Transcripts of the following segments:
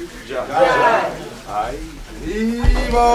Jai. Haribo.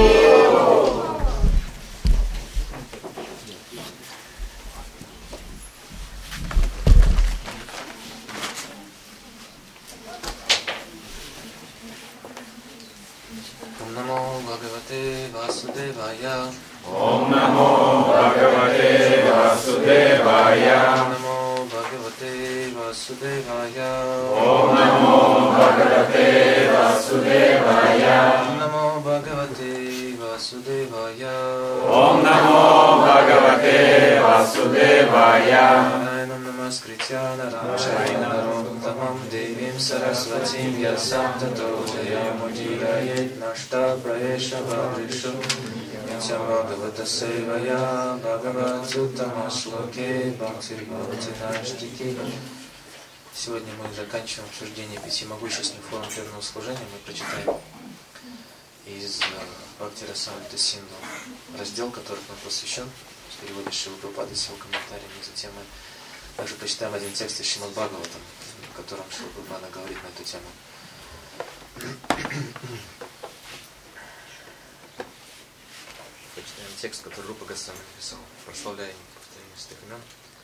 Namo Bhagavate Vasudevaya. Om Namo Bhagavate Vasudevaya. Namo Bhagavate Vasudevaya. Om Namo Bhagavate Vasudevaya. Namo Bhagavate Vasudevaya. Om Namo Bhagavate Vasudevaya. Naranam Namaskritya Naram Narottamam Devim Saraswatim Vyasam Tato Jayamudiraye Nashta Prayesha Bhadrishu Nitya Bhagavata Sevaya Bhagavatsutama Shloke Bhakti Bhakti Nashtiki. Сегодня мы заканчиваем обсуждение 5 могущественных форм преданного служения. Мы прочитаем из Бхакти Расамрита Синду раздел, который нам посвящен, в переводе Шрилы Прабхупады с его комментариями. Затем мы также прочитаем один текст из Шримад Бхагаватам, в котором Шрила Прабхупада говорит на эту тему. Прочитаем текст, который Рупа Госвами написал, прославляя повторение святых имен.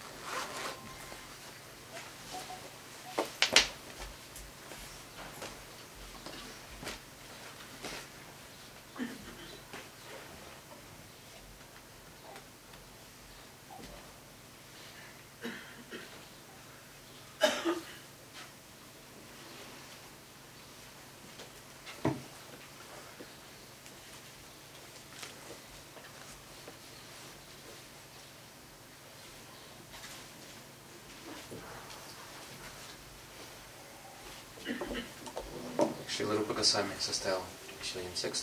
Шрила Рупа Госвами составил еще один текст,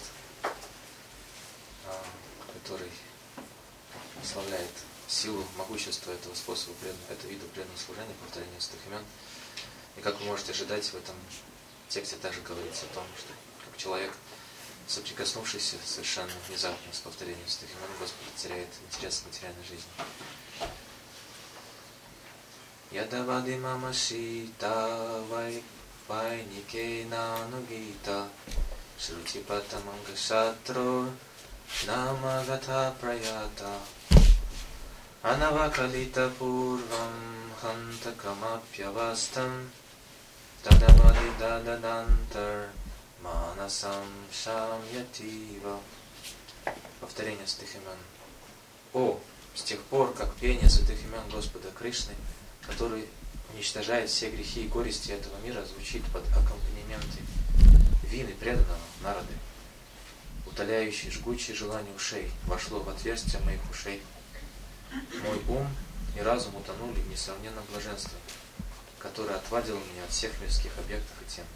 который прославляет силу, могущество этого способа, этого вида преданного служения, повторения святых имен. И как вы можете ожидать, в этом тексте также говорится о том, что как человек, соприкоснувшийся совершенно внезапно с повторением святых имен, Господь теряет интерес к материальной жизни. Ядавади мамашита Vainikena Nugita Shrutipatamanga Shatro Namagata Prayata Anavakalita Purvam Hantakamapyavastam Tadavadi Dadadantar Manasam Shamyativa. Повторение святых имен. О, с тех пор, как пение святых имен Господа Кришны, который уничтожает все грехи и горести этого мира, звучит под аккомпанементы вины преданного Нарады, утоляющий жгучие желания ушей, вошло в отверстие моих ушей. Мой ум и разум утонули в несравненном блаженстве, которое отвадило меня от всех мирских объектов и тем.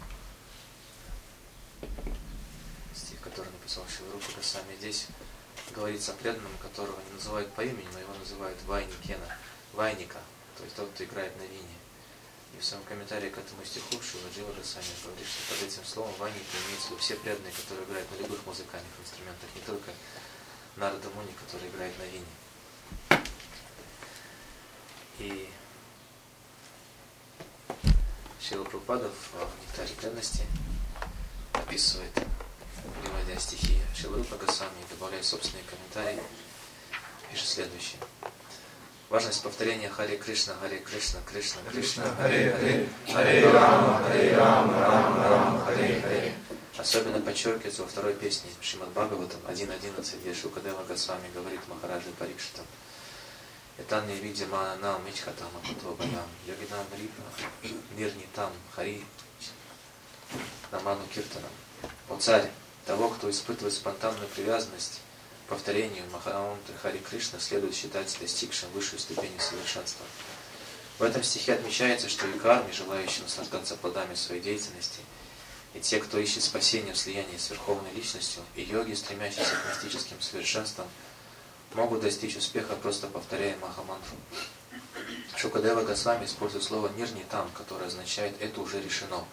Стих, который написал Шрила Рупа Госвами, здесь говорится о преданном, которого не называют по имени, но его называют Вайникена, Вайника, то есть тот, кто играет на вине. И в своем комментарии к этому стиху Шрила Джива Госвами говорит, что под этим словом Вайника имеется в виду все преданные, которые играют на любых музыкальных инструментах, не только Нарада Муни, который играет на вине. И Шрила Прабхупада в Нектаре преданности описывает, приводя стихи Шрилы Рупа Госвами и добавляя собственные комментарии, пишет следующее. Важность повторения Харе Кришна, Кришна, Кришна, Харе, Харе Рама, Рама, Харе, Харе. Особенно подчеркивается во второй песне Шримад Бхагаватам 1.11, где Шукадева Госвами говорит Махараджи Парикшитам: Этанни видимана нам мичхатам акутвабаям, йогинам рипа, нирнитам, хари, наману киртанам. О царь, того, кто испытывает спонтанную привязанность к повторению Махамантры Хари Кришна, следует считать достигшим высшей ступени совершенства. В этом стихе отмечается, что и карми, желающие наслаждаться плодами своей деятельности, и те, кто ищет спасения в слиянии с Верховной Личностью, и йоги, стремящиеся к мистическим совершенствам, могут достичь успеха, просто повторяя Махамантру. Шукадева Госвами использует слово «нирнитам», которое означает «это уже решено».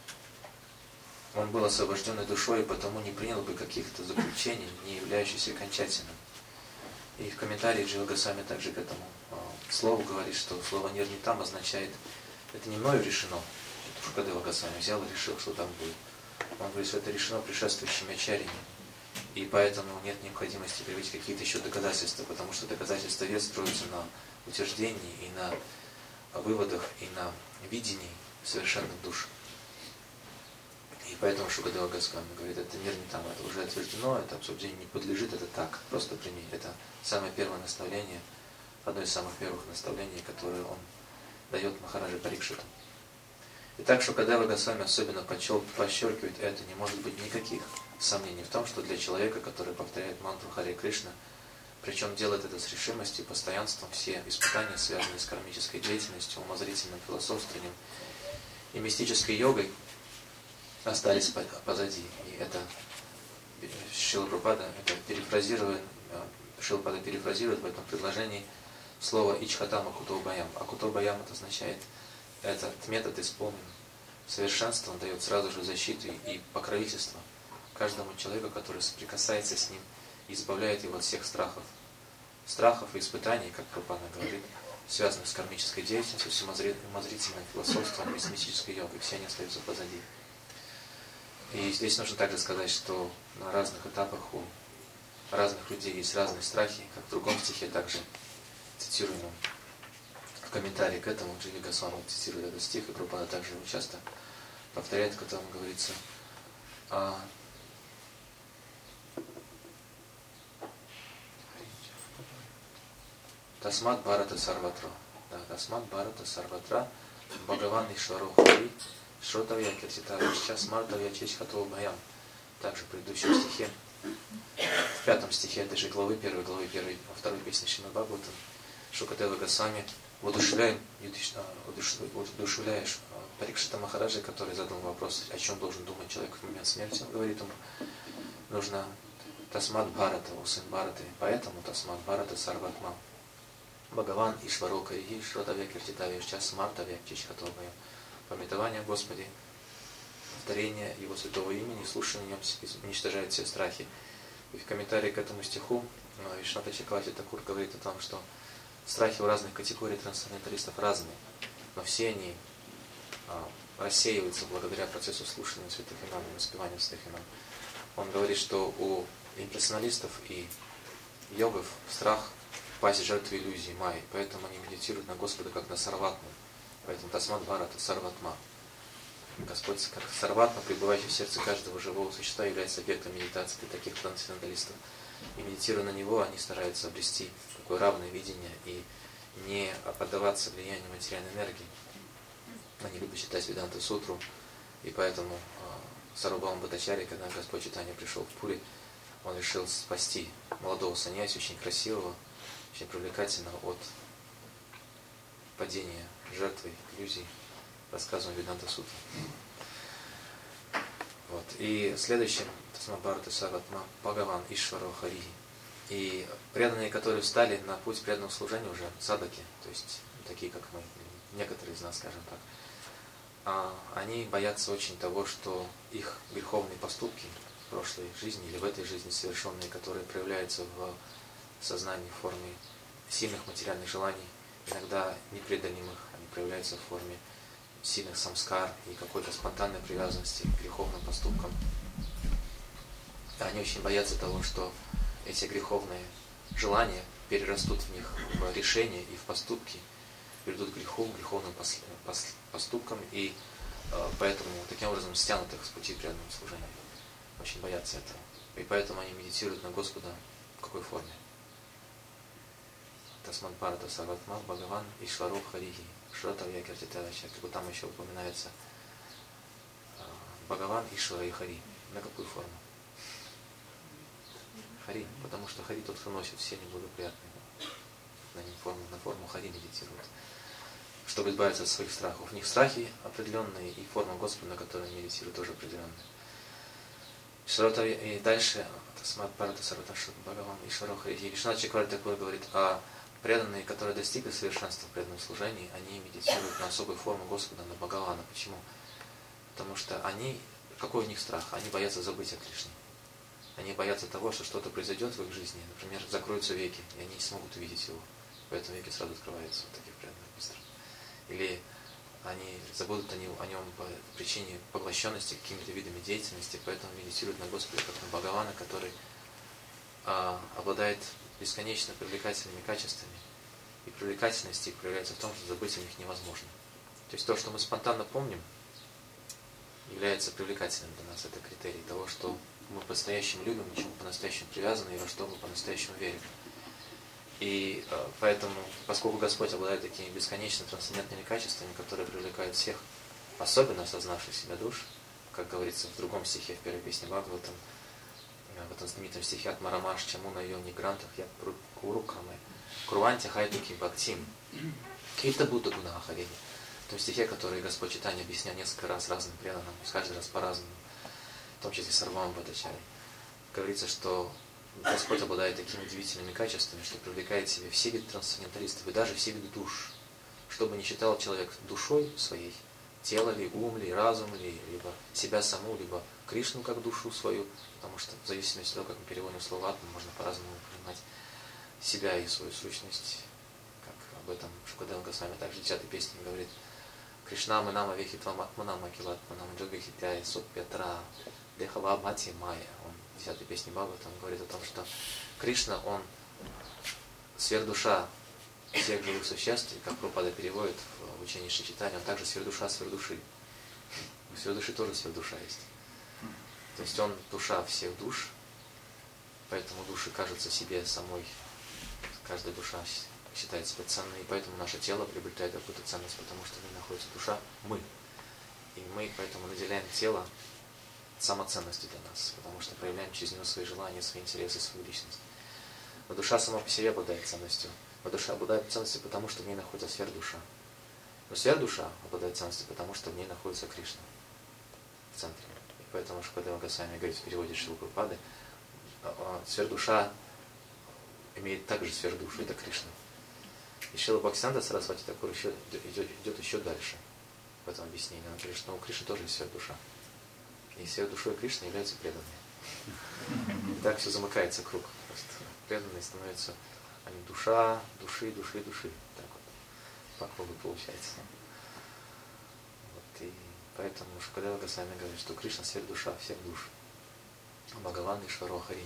Он был освобожденной душой, и потому не принял бы каких-то заключений, не являющихся окончательным. И в комментарии Джива Госвами также к этому слову говорит, что слово «нирнитам» означает «это не мною решено». Шукадева Госвами взял и решил, что там будет. Он говорит, что это решено предшествующими ачарьями. И поэтому нет необходимости приводить какие-то еще доказательства, потому что доказательства вед строятся на утверждении и на выводах, и на видении совершенных душ. И поэтому Шукадева Госвами говорит, это мир не там, это уже утверждено, это обсуждению не подлежит, это так, просто прими. Это самое первое наставление, одно из самых первых наставлений, которое он дает Махараджи Парикшиту. Итак, Шукадева Госвами особенно подчеркивает это, не может быть никаких сомнений в том, что для человека, который повторяет мантру Харе Кришна, причем делает это с решимостью, постоянством, все испытания, связанные с кармической деятельностью, умозрительным философствованием и мистической йогой, остались позади. И это Шрила Прабхупада перефразирует в этом предложении слово Ичхатама Кутоубаям. А Кутоубаям это означает, этот метод исполнен совершенством, он дает сразу же защиту и покровительство каждому человеку, который соприкасается с ним и избавляет его от всех страхов. Страхов и испытаний, как Прабхупада говорит, связанных с кармической деятельностью, с умозрительным философством и с мистической йогой. Все они остаются позади. И здесь нужно также сказать, что на разных этапах у разных людей есть разные страхи, как в другом стихе, также цитируемом в комментарии к этому, Дживи Госвами цитирует этот стих, и Прабхупада также его часто повторяет, в котором говорится Тасмат Бхарата Сарватра. Тасмат Бхарата Сарватра Бхагаван Ишваро Хари Шротавья Киртитавья Сейчас Мартавья Чечхатова Бхаям. Также в предыдущем стихе, в 5 стихе этой же главы 1, второй песни Шримад Бхагаватам, Шукадева Госвами воодушевляешь Парикшита Махараджа, который задал вопрос, о чем должен думать человек в момент смерти. Он говорит ему, нужно Тасмат Бхарата, о сын Бхараты, поэтому Тасмат Бхарата Сарватма. Бхагаван Ишваро Кариги Шротавья Киртитавья Сейчас Мартавья Чечхатова Бхаям. Памятование Господи, повторение Его святого имени, слушание Нем уничтожает все страхи. И в комментарии к этому стиху Вишната Чакраварти Такур говорит о том, что страхи у разных категорий трансценденталистов разные, но все они рассеиваются благодаря процессу слушания святых имен и воспевания святых имен. Он говорит, что у имперсоналистов и йогов страх пасть жертвы иллюзии майи, поэтому они медитируют на Господа как на сарватму. Поэтому Тасмат Бхарата Сарватма. Господь, как сарватма, пребывающий в сердце каждого живого существа, является объектом медитации для таких трансценденталистов. И медитируя на него, они стараются обрести такое равное видение и не поддаваться влиянию материальной энергии. Они любят читать Веданта Сутру, и поэтому Сарвабхаума Бхаттачарья, когда Господь Чайтанья пришел в Пури, он решил спасти молодого саньяси, очень красивого, очень привлекательного, от падения жертвой иллюзий, рассказываем Веданта Сутру. Вот. И следующим Тасмат Бхарата Сарватма Бхагаван Ишваро Хари. И преданные, которые встали на путь преданного служения, уже садаки, то есть такие, как мы, некоторые из нас, скажем так, они боятся очень того, что их греховные поступки в прошлой жизни или в этой жизни совершенные, которые проявляются в сознании в форме сильных материальных желаний, иногда непреодолимых, они проявляются в форме сильных самскар и какой-то спонтанной привязанности к греховным поступкам. Они очень боятся того, что эти греховные желания перерастут в них в решения и в поступки, приведут к греху, к греховным поступкам, и поэтому таким образом стянут их с пути преданного служения. Очень боятся этого. И поэтому они медитируют на Господа в какой форме? Тасмат Бхарата Сарватма Бхагаван Ишваро Хариги Шротавья Киртитавья. Как там еще упоминается Бхагаван Ишвара и Хари. На какую форму? Хари, потому что Хари тот, кто носит все неблагоприятные на форму Хари медитирует, чтобы избавиться от своих страхов. У них страхи определенные, и форма Господа, на которой они медитируют, тоже определенная. И дальше Тасмат Бхарата Сарватма Бхагаван Ишваро Хариги. Вишната Чакраварти Такур говорит, преданные, которые достигли совершенства в преданном служении, они медитируют на особую форму Господа, на Бхагавана. Почему? Потому что они, какой у них страх? Они боятся забыть о Кришне. Они боятся того, что что-то произойдет в их жизни. Например, закроются веки, и они не смогут увидеть его. Поэтому веки сразу открываются, вот таких преданных быстро. Или они забудут о нем по причине поглощенности какими-то видами деятельности, поэтому медитируют на Господа как на Бхагавана, который обладает бесконечно привлекательными качествами, и привлекательность их проявляется в том, что забыть о них невозможно. То есть то, что мы спонтанно помним, является привлекательным для нас. Это критерий того, что мы по-настоящему любим, к чему по-настоящему привязаны и во что мы по-настоящему верим. И поэтому, поскольку Господь обладает такими бесконечно трансцендентными качествами, которые привлекают всех, особенно осознавших себя душ, как говорится в другом стихе, в первой песне Бхагаватам, в этом знаменитом стихе от Марамаш Чамуна Йони Грантах Я Курукамы Круанти Хайдуки Бхактим Кита Будда Гунахарини. В том стихе, который Господь Чайтанья объяснял несколько раз разным преданным, каждый раз по-разному, в том числе Сарвам Бхаттачари, говорится, что Господь обладает такими удивительными качествами, что привлекает к себе все виды трансценденталистов и даже все виды душ. Что бы ни считал человек душой своей, тело ли, ум ли, разум ли, либо себя саму, либо Кришну как душу свою, потому что в зависимости от того, как мы переводим слово «атма», можно по-разному понимать себя и свою сущность, как об этом Шукадева Госвами также в 10-й песне говорит: Кришна Манама Вехитвам Атманама Килат Манам Джогахитяя Сотпетра Дехава Бхати Майя. Он в 10-й песне Бхагаватам говорит о том, что Кришна, он сверхдуша всех живых существ, и как Прабхупада переводит в учении Шри Чайтаньи, он также сверхдуша сверхдуши. У сверхдуши тоже сверхдуша есть. То есть он душа всех душ, поэтому души кажутся себе самой, каждая душа считает себя ценной, и поэтому наше тело приобретает какую-то ценность, потому что в ней находится душа, мы. И мы поэтому наделяем тело самоценностью для нас, потому что проявляем через него свои желания, свои интересы, свою личность. Но душа сама по себе обладает ценностью. Но душа обладает ценностью, потому что в ней находится сверхдуша. Но сверхдуша обладает ценностью, потому что в ней находится Кришна в центре. И поэтому Шукадева Госвами говорит в переводе Шрилы Прабхупады, сверхдуша имеет также сверхдушу, это Кришна. И Шрила Бхактисиданта Сарасвати Такур идет еще дальше в этом объяснении. Он говорит, что у Кришны тоже есть сверхдуша. И сверхдушой Кришны являются преданные. И так все замыкается круг. Просто преданные становятся, они душа, души. Так вот, по кругу получается. Вот, и поэтому Шукадева Госвами говорит, что Кришна сверхдуша всех душ. Бхагаван Ишваро Харини.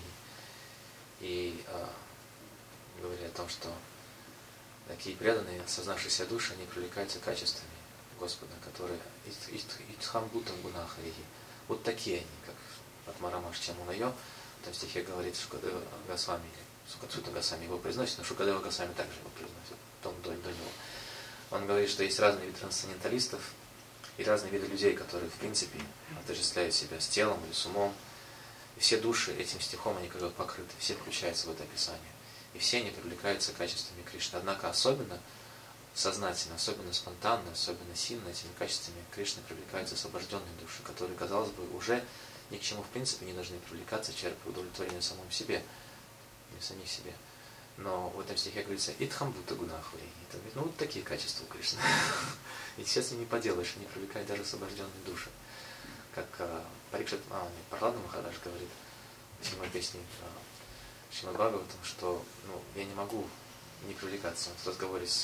И говоря о том, что такие преданные, осознавшие себя души, они привлекаются качествами Господа, которые Итхам Бутам Гунахарихи. Вот такие они, как от Марамаш Чамуна Йо, в том стихе говорит Шукадева Госвами, или Сукацута Госвами его произносит, но Шукадева Госвами также его произносит, до него. Он говорит, что есть разные виды трансценденталистов и разные виды людей, которые, в принципе, отождествляют себя с телом или с умом. И все души этим стихом, они как бы покрыты, все включаются в это описание. И все они привлекаются качествами Кришны. Однако особенно сознательно, особенно спонтанно, особенно сильно этими качествами Кришны привлекаются освобожденные души, которые, казалось бы, уже ни к чему в принципе не должны привлекаться, черпая удовлетворение самому себе, не самих себе. Но в этом стихе говорится «Итхам Будда Гунахвари». Это говорит, ну вот такие качества у Кришны. И сейчас не поделаешь, они привлекают даже освобожденные души. Как Прахлада Махарадж говорит в 7-й песне Шримад Бхагаватам, что я не могу не привлекаться. В разговоре с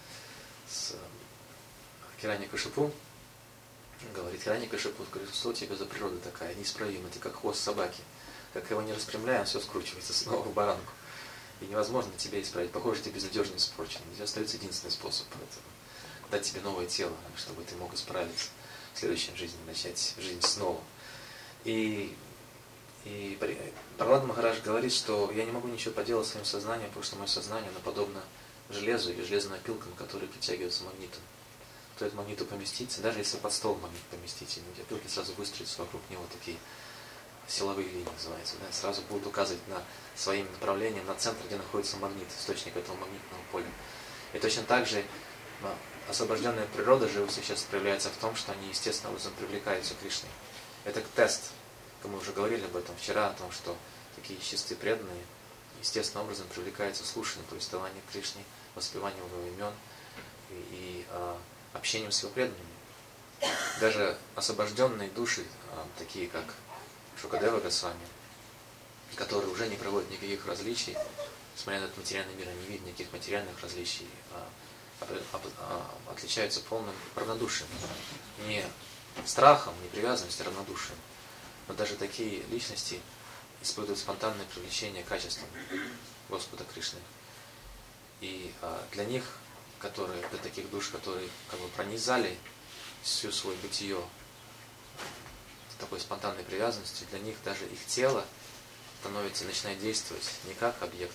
Хираньякашипу говорит, Хираньякашипу, говорит, что у тебя за природа такая, неисправимая, ты как хвост собаки. Как его не распрямляем, все скручивается снова в баранку. И невозможно тебя исправить. Похоже, ты безнадежно испорчен. Здесь остается единственный способ дать тебе новое тело, чтобы ты мог исправиться в следующей жизни, начать жизнь снова. И Прахлада Махарадж говорит, что я не могу ничего поделать своим сознанием, потому что мое сознание, оно подобно железу или железным опилкам, которые притягиваются магнитом. Стоит магниту поместиться, даже если под стол магнит поместить, и опилки сразу выстроятся вокруг него такие силовые линии называются, да, сразу будут указывать на своим направлением, на центр, где находится магнит, источник этого магнитного поля. И точно так же освобожденная природа живых существ проявляется в том, что они естественным образом привлекаются Кришной. Это тест, как мы уже говорили об этом вчера, о том, что такие чистые преданные естественным образом привлекаются слушанием повествования Кришны, воспеванием его имен и общением с его преданными. Даже освобожденные души, такие как Шукадева Госвами, которые уже не проводят никаких различий, смотря на этот материальный мир, они не видят никаких материальных различий отличаются полным равнодушием. Не страхом, не привязанностью, а равнодушием. Но даже такие личности испытывают спонтанное привлечение качеством Господа Кришны. И для них, для таких душ, которые как бы пронизали всю свое бытие такой спонтанной привязанностью, для них даже их тело становится, начинает действовать не как объект,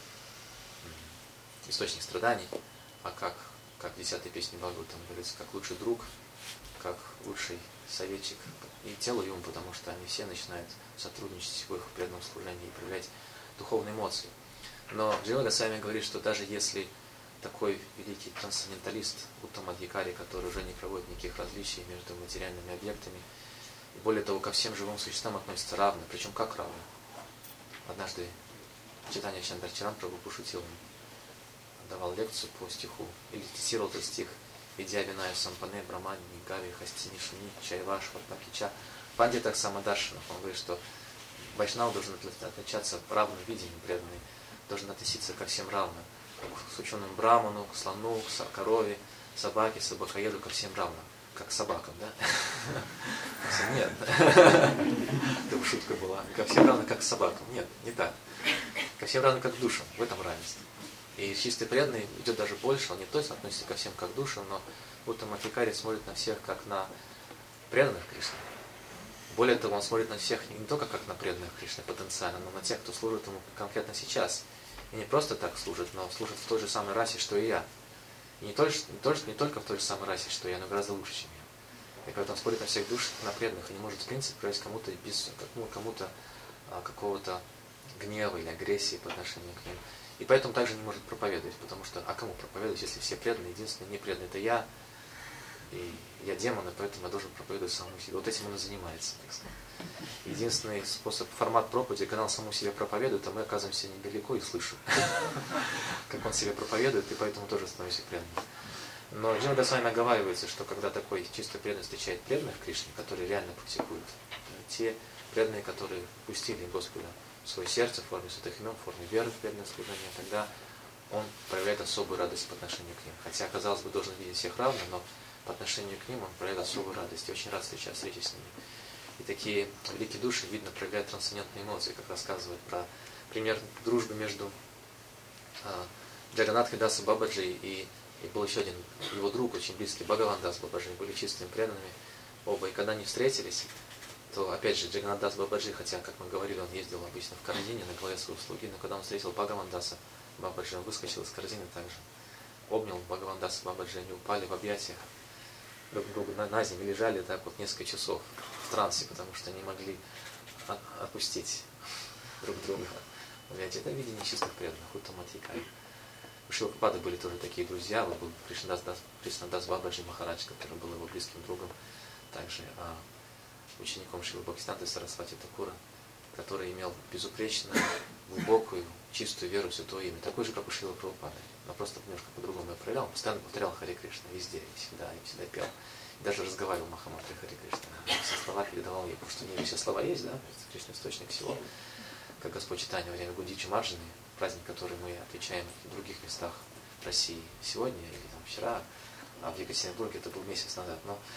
источник страданий, а как в 10-й песне Бхагаватам говорится, как лучший друг, как лучший советчик и телу и ум, потому что они все начинают сотрудничать в их преданном служении и проявлять духовные эмоции. Но Джива Госвами говорит, что даже если такой великий трансценденталист Уттама Адхикари, который уже не проводит никаких различий между материальными объектами, и более того, ко всем живым существам относится равно, причем как равно. Однажды Чайтанья Чандрачаран Прабху пошутил, давал лекцию по стиху, или цитировал этот стих: «Видя винаю сампане брамани гави хастини шуни чайваш ватмакича пандитах самадаршинах». Он говорит, что вайшнав должен отличаться равным видением, преданный, должен относиться ко всем равно. К ученому браману, к слону, к корове, собаке, собакоеду, ко всем равно. Как к собакам, да? Нет. Это шутка была. Ко всем равно, как к собакам. Нет, не так. Ко всем равно, как к душам. В этом равенство. И чистый преданный идет даже больше. Он не точно относится ко всем как к душам, но Уттама Адхикари смотрит на всех как на преданных Кришне. Более того, он смотрит на всех не только как на преданных Кришне потенциально, но на тех, кто служит ему конкретно сейчас. И не просто так служит, но служит в той же самой расе, что и я. И не только в той же самой расе, что я, но гораздо лучше, чем я. И поэтому он смотрит на всех душ, на преданных, и не может, в принципе, проявить кому-то какого-то гнева или агрессии по отношению к ним. И поэтому также не может проповедовать, потому что, а кому проповедовать, если все преданные, единственный непреданный это я, и я демон, и поэтому я должен проповедовать самому себе. Вот этим он и занимается, так сказать. Единственный формат проповеди, когда он самому себе проповедует, а мы оказываемся недалеко и слышим, как он себе проповедует, и поэтому тоже становимся преданными. Но Джива Госвами оговаривается, что когда такой чистой преданный встречает преданных Кришне, которые реально практикуют, те преданные, которые пустили Господа в свое сердце в форме святых имен, в форме веры в преданное служение, тогда он проявляет особую радость по отношению к ним. Хотя, казалось бы, должен видеть всех равно, но по отношению к ним он проявляет особую радость и очень рад встрече с ними. И такие великие души, видно, проявляют трансцендентные эмоции, как рассказывает про пример дружбы между Джаганатхой Дасом Бабаджи и был еще один его друг, очень близкий, Бхагаван Дас Бабаджи, были чистыми преданными оба. И когда они встретились, то опять же Джаганат Дас Бабаджи, хотя, как мы говорили, он ездил обычно в корзине на голове своего слуги, но когда он встретил Бхагаван Даса Бабаджи, он выскочил из корзины также, обнял Бхагаван Даса Бабаджи, они упали в объятиях друг другу на землю, лежали так вот несколько часов в трансе, потому что не могли отпустить друг друга. Это видение чистых преданных, Уттама Адхикари. У Шрилы Прабхупады были тоже такие друзья, был Кришнадас Бабаджи Махарадж, который был его близким другом, также учеником Шрилы Бхактисиданты Сарасвати Такура, который имел безупречную, глубокую, чистую веру в Святое Имя, такой же, как у Шрилы Прабхупады, но просто немножко по-другому я проявлял, он постоянно повторял Харе Кришна везде, и всегда пел. И даже разговаривал Махамантре Харе Кришна. Все слова передавал ей, потому что у нее все слова есть, да, Кришна источник всего. Как Господь Чайтанья во время Гудичи Маджины, праздник, который мы отмечаем в других местах России сегодня или там, вчера, а в Екатеринбурге это был месяц назад.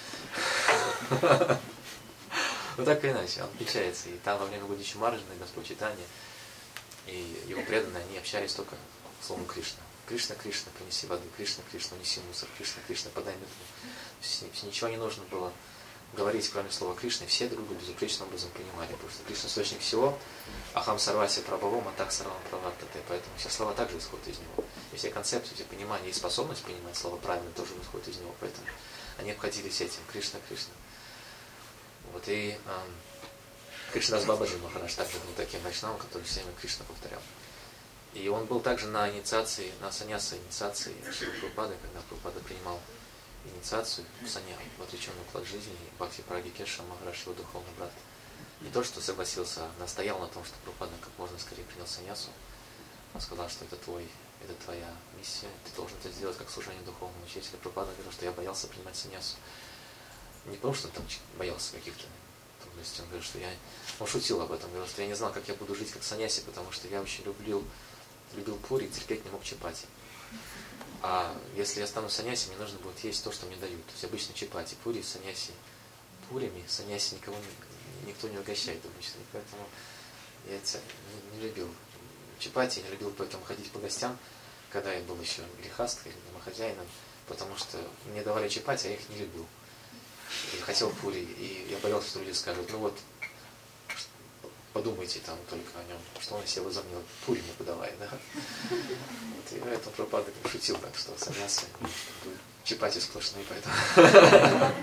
Но так или иначе, он отличается. И там во время Гудичи Маджины Господь Чайтанья и его преданные, они общались только словом Кришна. Кришна, Кришна, принеси воды, Кришна, Кришна, унеси мусор, Кришна, Кришна, подай метлу. Ничего не нужно было говорить, кроме слова Кришна, и все друг друга безупречным образом понимали, потому что Кришна источник всего, ахам сарваси прабхавом, атак сарвам правартате, поэтому все слова также исходят из него. И все концепции, все понимания и способность понимать слова правильно тоже исходят из него, поэтому они обходились этим, Кришна, Кришна. Вот, и Кришнадас Бабаджи Махарадж также был таким вайшнавом, который все время Кришна повторял. И он был также на инициации, на саньяса инициации Шрилы Прабхупады, когда Прабхупада принимал инициацию в санья, в отреченный уклад жизни, и Бхакти Праги Кеша Махарадж, его духовный брат, не то что согласился, а настоял на том, что Прабхупада как можно скорее принял саньясу. Он сказал, что это твоя миссия, ты должен это сделать как служение духовного учителя. Прабхупада говорил, что я боялся принимать саньясу. Не потому, что он там боялся каких-то трудностей, он говорил, что он шутил об этом, говорил, что я не знал, как я буду жить как саньяси, потому что я очень любил пури и терпеть не мог чапати. А если я стану саньяси, мне нужно будет есть то, что мне дают. То есть обычно чапати, пури, саньяси. Пурями саньяси никто не угощает обычно. И поэтому я это не любил. Чапати я не любил поэтому ходить по гостям, когда я был еще грехасткой или домохозяином, потому что мне давали чапати, а я их не любил. И хотел пури, и я боялся, что люди скажут, ну вот, подумайте там только о нем, что он из себя возомнил, пури мне подавай, да? Вот, и поэтому Прабхупада шутил так, что саньясы будут чапати сплошные, поэтому.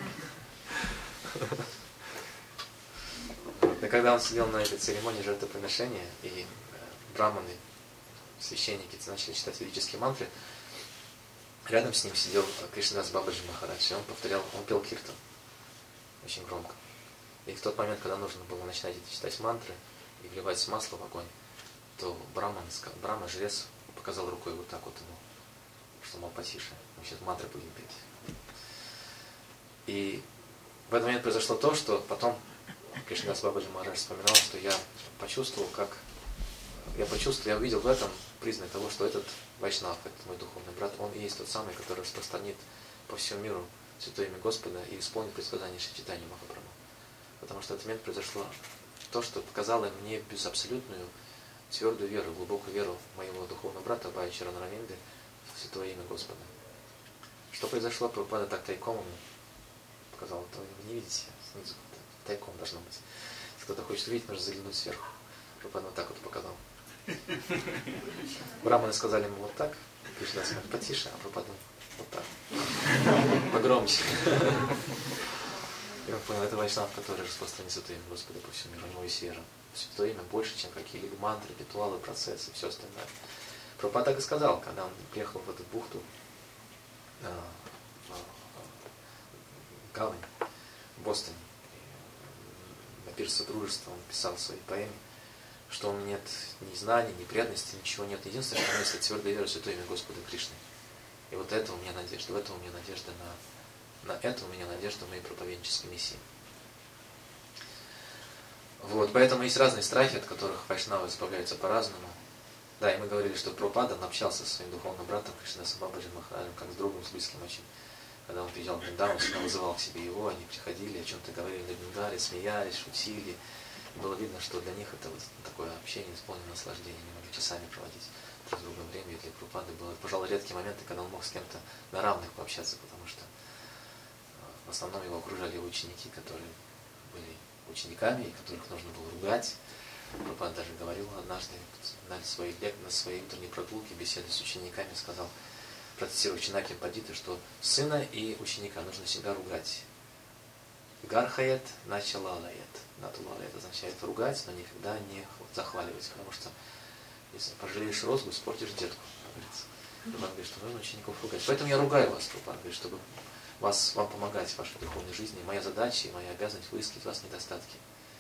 И когда он сидел на этой церемонии жертвоприношения, и браманы, священники начали читать ведические мантры, рядом с ним сидел Кришнадас Бабаджи Махарадж, и он пел киртан очень громко. И в тот момент, когда нужно было начинать читать мантры и вливать масло в огонь, то Брахма, жрец, показал рукой вот так вот ему, что, мол, потише, мы сейчас мантры будем петь. И в этот момент произошло то, что потом Кришнадас Бабаджи Махарадж вспоминал, что я увидел в этом признак того, что этот Вайшнав, этот мой духовный брат, он и есть тот самый, который распространит по всему миру Святое имя Господа и исполнит предсказание Шри Чайтаньи Махапрабху. Потому что в этот момент произошло то, что показало мне безабсолютную твердую веру, глубокую веру моего духовного брата Абхая Чаранаравинды в Святое имя Господа. Что произошло, Прабхупада так тайком ему показал, то вы не видите, снизу тайком должно быть. Если кто-то хочет увидеть, нужно заглянуть сверху. Прабхупада вот так вот показал. Браманы сказали ему вот так, Кришна сказал потише, а Прабхупада вот так. Погромче. И он понял, это Вайшнав, который распространит Святое имя Господа по всему миру, у него есть вера. Святое имя больше, чем какие-либо мантры, ритуалы, процессы, все остальное. Прабхупада так и сказал, когда он приехал в эту бухту, в гавань, в Бостоне, на пир содружества, он писал свои поэмы, что у меня нет ни знаний, ни преданности, ничего нет. Единственное, что у меня есть твердая вера в Святое имя Господа Кришны. И вот это у меня надежда, в этом у меня надежда на это у меня надежда в моей проповеднической миссии. Вот, поэтому есть разные страхи, от которых вайшнавы избавляются по-разному. Да, и мы говорили, что Прабхупада общался со своим духовным братом Кришнадасом Бабаджи Махараджем, как с другом, с близким очень. Когда он приезжал в Вриндаван, он всегда вызывал к себе его, они приходили, о чем-то говорили на Вриндаве, смеялись, шутили. И было видно, что для них это вот такое общение, исполненное наслаждения, они могли часами проводить друг с другом время. И для Прабхупады было, пожалуй, редкие моменты, когда он мог с кем-то на равных пообщаться, потому что в основном его окружали ученики, которые были учениками, и которых нужно было ругать. Прабхупада даже говорил однажды на своей утренней прогулке, беседы с учениками, сказал, процитируя Чинаки Пандита, что сына и ученика нужно всегда ругать. Гархает началалает. Натулалает означает ругать, но никогда не захваливать, потому что если пожалеешь розгу, испортишь детку, говорится. Прабхупада говорит, что нужно учеников ругать. Поэтому я ругаю вас, Прабхупада говорит, чтобы вам помогать в вашей духовной жизни. Моя задача и моя обязанность выискивать в вас недостатки.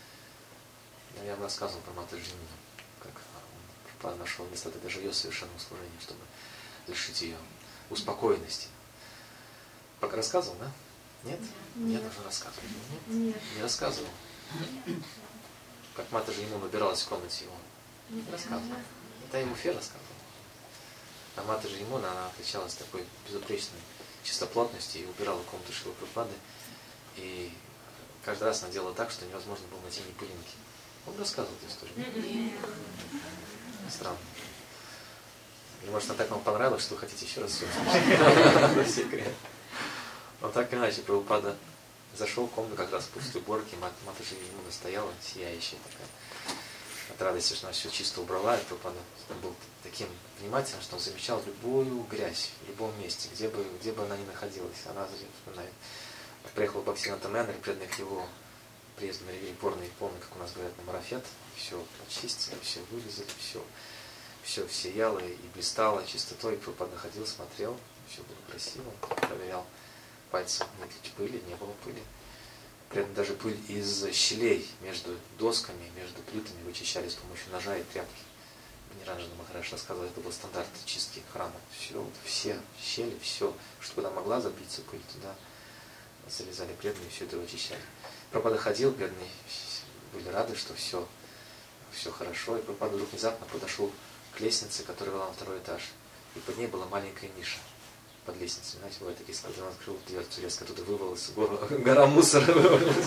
Я вам рассказывал про Матаджи Ямуну, как Прабхупада нашел недостаток даже ее совершенного служения, чтобы лишить ее успокоенности. Пока рассказывал, да? Нет? Нет, уже рассказывал. Нет? Не рассказывал. Как Матаджи Ямуна убиралась в комнате его. Не рассказывал. Это я ему Фе рассказывал. А Матаджи Ямуна, она отличалась такой безупречной чистоплотностью и убирала комнату Шрилы Прабхупады. И каждый раз она делала так, что невозможно было найти ни пылинки. Он рассказывал эту историю. Странно. И, может, она так вам понравилась, что вы хотите еще раз все услышать. Но так или иначе, Прабхупада зашел в комнату как раз после уборки, Матаджи Ямуна стояла, сияющая такая. От радости, что она все чисто убрала, и Прабхупада был таким внимательным, что он замечал любую грязь в любом месте, где бы она ни находилась. Она вспоминает. Приехал Бхактивинода Тхакур, преданных его приезду на ревень полный, как у нас говорят, на марафет. Все почистили, все вылезали, все сияло и блистало чистотой. Прабхупада ходил, смотрел, все было красиво, проверял пальцем, нет ли пыли, не было пыли. При этом даже пыль из щелей между досками, между плитами вычищали с помощью ножа и тряпки. Ниранджана Махарадж рассказывал, это был стандарт чистки храма. Все щели, все, что куда могла забиться пыль, туда залезали преданные, все это вычищали. Прабхупада ходил, преданные были рады, что все хорошо. И Прабхупада вдруг внезапно подошел к лестнице, которая вела на второй этаж. И под ней была маленькая ниша. под лестницей. Знаете, бывают такие склады, он открыл дверцу, резко оттуда вывалился, гора мусора вывалилась.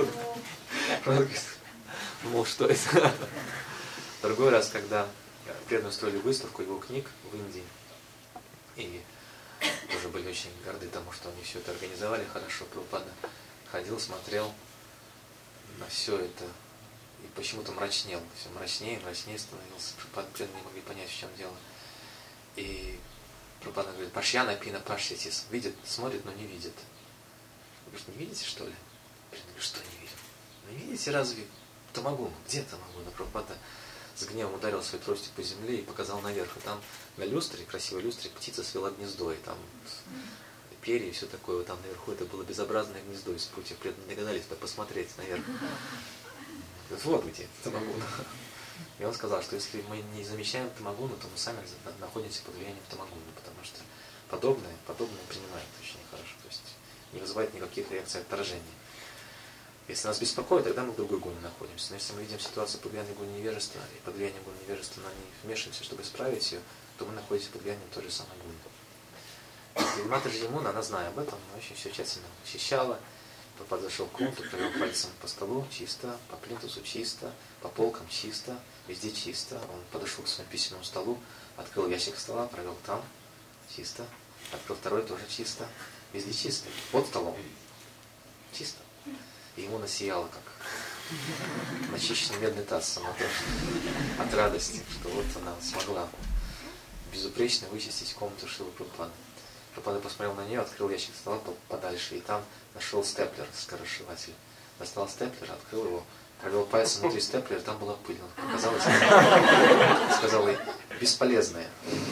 Думал, что это? Другой раз, когда преданные устроили выставку его книг в Индии, и тоже были очень горды тому, что они все это организовали хорошо. Прабхупада ходил, смотрел на все это и почему-то мрачнел. Все мрачнее и мрачнее становился. Преданные не могли понять, в чем дело. И Прабхупада говорит: Пашьяна пина пашьятис. Видит, смотрит, но не видит. Вы говорит: не видите, что ли? Преданные говорят: что не видим? Не видите, разве Тамагуну? Где Тамагуна? Прабхупада с гневом ударил своей тростью по земле и показал наверх. И там на люстре, красивой люстре, птица свела гнездо. И там перья и все такое. Вот там наверху это было безобразное гнездо из прутьев. Преданные догадались посмотреть наверх. Вот где Тамагуна. И он сказал, что если мы не замечаем Тамагуну, то мы сами находимся под влиянием Тамагуны, потому что подобное принимает очень хорошо, то есть не вызывает никаких реакций отторжения. Если нас беспокоит, тогда мы в другой гуне находимся. Но если мы видим ситуацию под влиянием гуны невежества, и под влиянием гуны невежества на ней вмешиваемся, чтобы исправить ее, то мы находимся под влиянием той же самой гуны. И Матаджи Ямуна, она, зная об этом, очень все тщательно очищала. Прабхупада зашел в комнату, провел пальцем по столу, чисто, по плинтусу чисто, по полкам чисто, везде чисто. Он подошел к своему письменному столу, открыл ящик стола, провел там, чисто, открыл второй, тоже чисто, везде чисто, под столом, чисто. И ему насияло, как начищенный медный таз самотошно, от радости, что вот она смогла безупречно вычистить комнату Шрилы Прабхупады. Прабхупада посмотрел на нее, открыл ящик стола подальше, и там нашел степлер, скоросшиватель. Достал степлер, открыл его, провел пальцем внутри степлера, там была пыль. Показалось, сказал ей: бесполезная,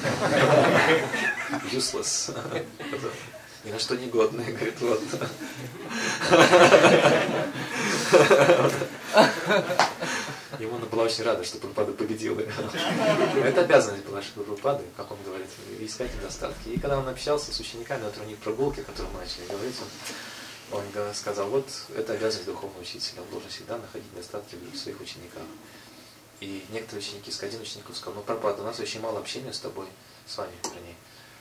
useless, ни на что негодная, говорит, вот. Ему была очень рада, что Прабхупада победила. Это обязанность была Прабхупады, как он говорит, искать недостатки. И когда он общался с учениками, вот у них прогулки, о которых мы начали говорить, он сказал: вот это обязанность духовного учителя, он должен всегда находить недостатки в своих учениках. И некоторые ученики, один ученик сказал: ну, Прабхупада, у нас очень мало общения с тобой, с вами, вернее.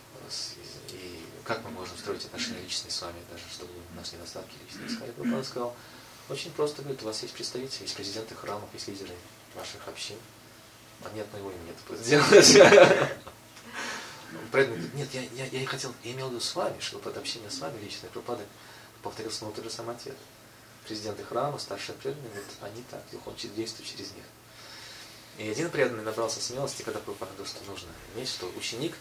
И как мы можем строить отношения личные с вами, даже чтобы у нас недостатки личные искали? Прабхупада сказал: очень просто, говорит, у вас есть представители, есть президенты храмов, есть лидеры ваших общин. А нет, моего им нет. Делать. Преданный говорит: нет, я не хотел, я имел в виду с вами, что под общение с вами лично. Прабхупада повторил снова тот же самый ответ. Президенты храма, старшие преданные, говорят, они так, он действует через них. И один преданный набрался смелости, когда Прабхупада говорил, что нужно иметь, что ученик,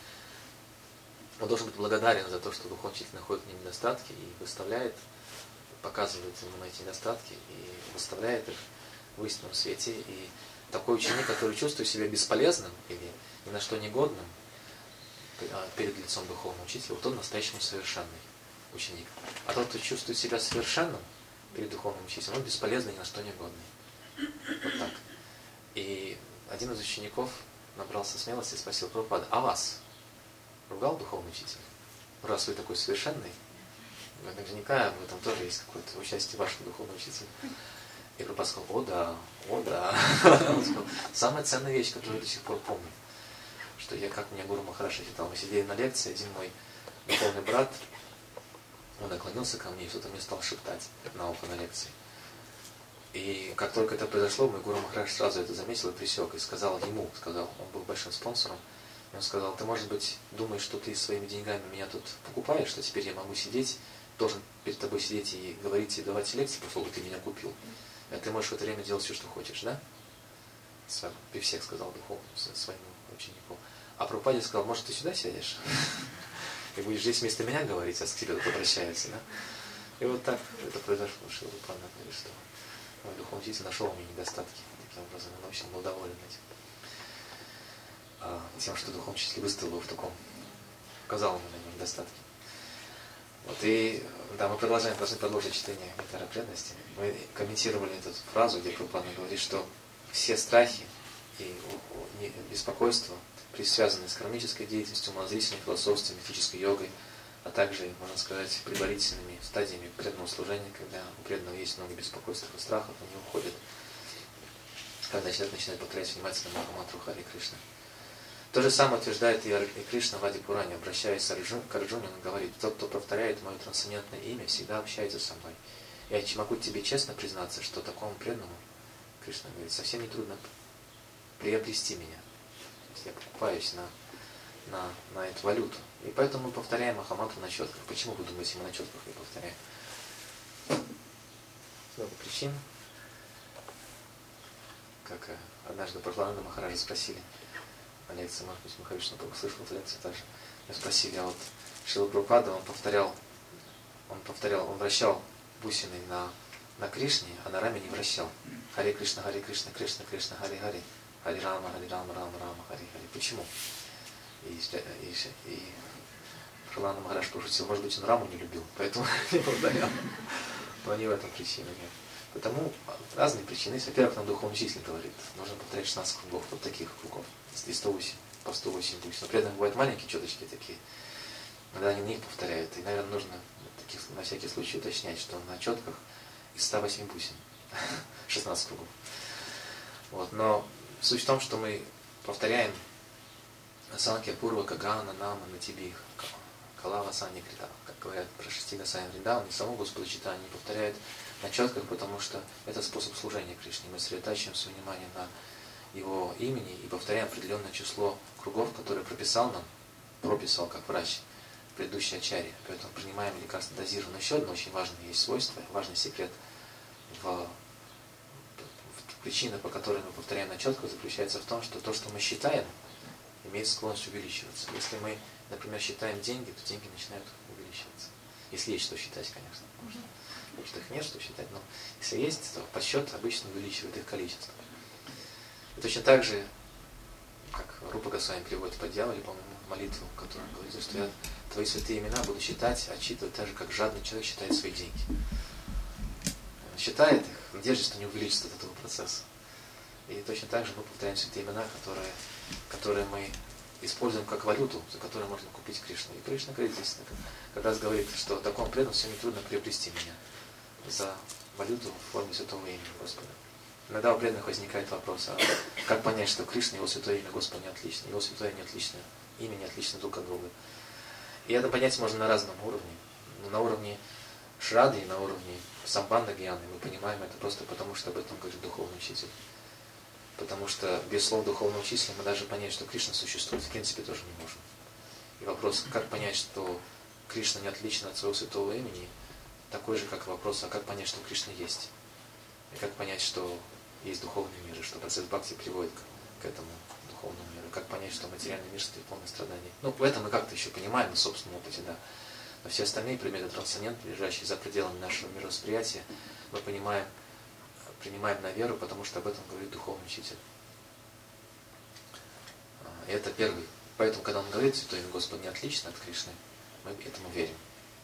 он должен быть благодарен за то, что духовный учитель находит в нем недостатки и выставляет, показывает ему на эти недостатки и выставляет их в истинном свете. И такой ученик, который чувствует себя бесполезным или ни на что негодным перед лицом духовного учителя, вот он настоящему совершенный ученик. А тот, кто чувствует себя совершенным перед духовным учителем, он бесполезный, ни на что негодный. Вот так. И один из учеников набрался смелости и спросил: Прабхупада, а вас ругал духовный учитель? Раз вы такой совершенный, наверняка в этом тоже есть какое-то участие вашего духовного учителя. И Прабхупада сказал: о да. Он сказал: самая ценная вещь, которую я до сих пор помню, что я, как мне Гуру Махарадж читал, мы сидели на лекции, один мой духовный брат, он наклонился ко мне и что-то мне стал шептать на ухо на лекции. И как только это произошло, мой Гуру Махарадж сразу это заметил и пресек, и сказал ему, он был большим спонсором, и он сказал: ты, может быть, думаешь, что ты своими деньгами меня тут покупаешь, что теперь я могу сидеть, должен перед тобой сидеть и говорить, и давать лекции, поскольку ты меня купил. А ты можешь в это время делать все, что хочешь, да? При всех сказал духовному своему ученику. А Прабхупаде сказал: может, ты сюда сядешь? И будешь здесь вместо меня говорить, а к тебе тут обращаются, да? И вот так это произошло, что Прабхупада говорит, что мой духовный учитель нашел у меня недостатки. Таким образом, он очень был доволен этим. Тем, что духовный учитель выставил его в таком, указал ему на него недостатки. Вот, и да, мы должны продолжить чтение Нектара преданности. Мы комментировали эту фразу, где Прабхупада говорит, что все страхи и беспокойство, связанные с кармической деятельностью, умозрительным философством, мистической йогой, а также, можно сказать, предварительными стадиями преданного служения, когда у преданного есть много беспокойств и страхов, они уходят, когда человек начинает повторять внимательно Махамантру Харе Кришна. То же самое утверждает и Кришна в Ади Пуране, обращаясь к Арджуне, он говорит: тот, кто повторяет мое трансцендентное имя, всегда общается со мной. Я могу тебе честно признаться, что такому преданному, Кришна говорит, совсем не трудно приобрести меня. Я покупаюсь на эту валюту. И поэтому мы повторяем Махамантру на четках. Почему вы думаете, мы на четках ее повторяем? Много причин. Как однажды Прабхупада Махараджа спросили на лекции, может быть, Махавишну слышал эту лекцию также. Меня спросили, а вот Шрила Прабхупада, он вращал бусины на Кришне, а на Раме не вращал. Харе Кришна, Кришна, Кришна, Харе Харе, Харе Рама, Рама, Рама, Харе Харе. Почему? И Прабхупада Махарадж пошутил, может быть, он Раму не любил, поэтому не повторял. Но не в этом причина, нет. Потому разные причины. Во-первых, нам духовный учитель говорит, нужно повторять 16 кругов, вот таких кругов, и 108, по 108 бусин. Но при этом бывают маленькие четочки такие, когда они на них повторяют. И, наверное, нужно на всякий случай уточнять, что на четках из 108 бусин 16 кругов. Вот. Но суть в том, что мы повторяем Санкья Пурва, Кагана, Нама, Натиби, Калава, Санья, Крита. Как говорят про Шастига Сайм Вриндаван, и саму Господа читания не повторяют на четках, потому что это способ служения Кришне. Мы сосредотачиваем свое внимание на Его имени и повторяем определенное число кругов, которые прописал, как врач, предыдущий ачарья. Поэтому принимаем лекарство дозированно. Еще одно очень важное есть свойство, важный секрет причина, по которой мы повторяем на четках, заключается в том, что то, что мы считаем, имеет склонность увеличиваться. Если мы, например, считаем деньги, то деньги начинают увеличиваться. Если есть что считать, конечно. Может, их нет, что считать, но если есть, то подсчет обычно увеличивает их количество. И точно так же, как Рупа Госвами приводит по дьяволе, по-моему, молитву, которая говорит, что я твои святые имена буду читать, отчитывать так же, как жадный человек считает свои деньги. Он считает их в надежде, что не увеличится от этого процесса. И точно так же мы повторяем святые имена, которые мы используем как валюту, за которую можно купить Кришну. И Кришна говорит здесь, как раз говорит, что такому преданному все нетрудно приобрести меня за валюту в форме святого имени Господа. Иногда у преданных возникает вопрос, а как понять, что Кришна, его святое имя Господа не отлично, его святое не отлично, имя не отлично друг от друга. И это понять можно на разном уровне. На уровне Шрады и на уровне Самбанда Гьяны мы понимаем это просто потому, что об этом говорит духовный учитель. Потому что без слов духовного учителя мы даже понять, что Кришна существует, в принципе, тоже не можем. И вопрос, как понять, что Кришна не отличен от своего святого имени, такой же, как вопрос, а как понять, что Кришна есть? И как понять, что есть духовный мир, и что процесс бхакти приводит к этому духовному миру? Как понять, что материальный мир стоит полный страданий? Ну, в этом мы как-то еще понимаем на собственном опыте, да. Но все остальные предметы трансцендентные, лежащие за пределами нашего мировосприятия, мы принимаем на веру, потому что об этом говорит духовный учитель. И это первый. Поэтому, когда он говорит, святое имя Господа не отлично от Кришны, мы этому верим.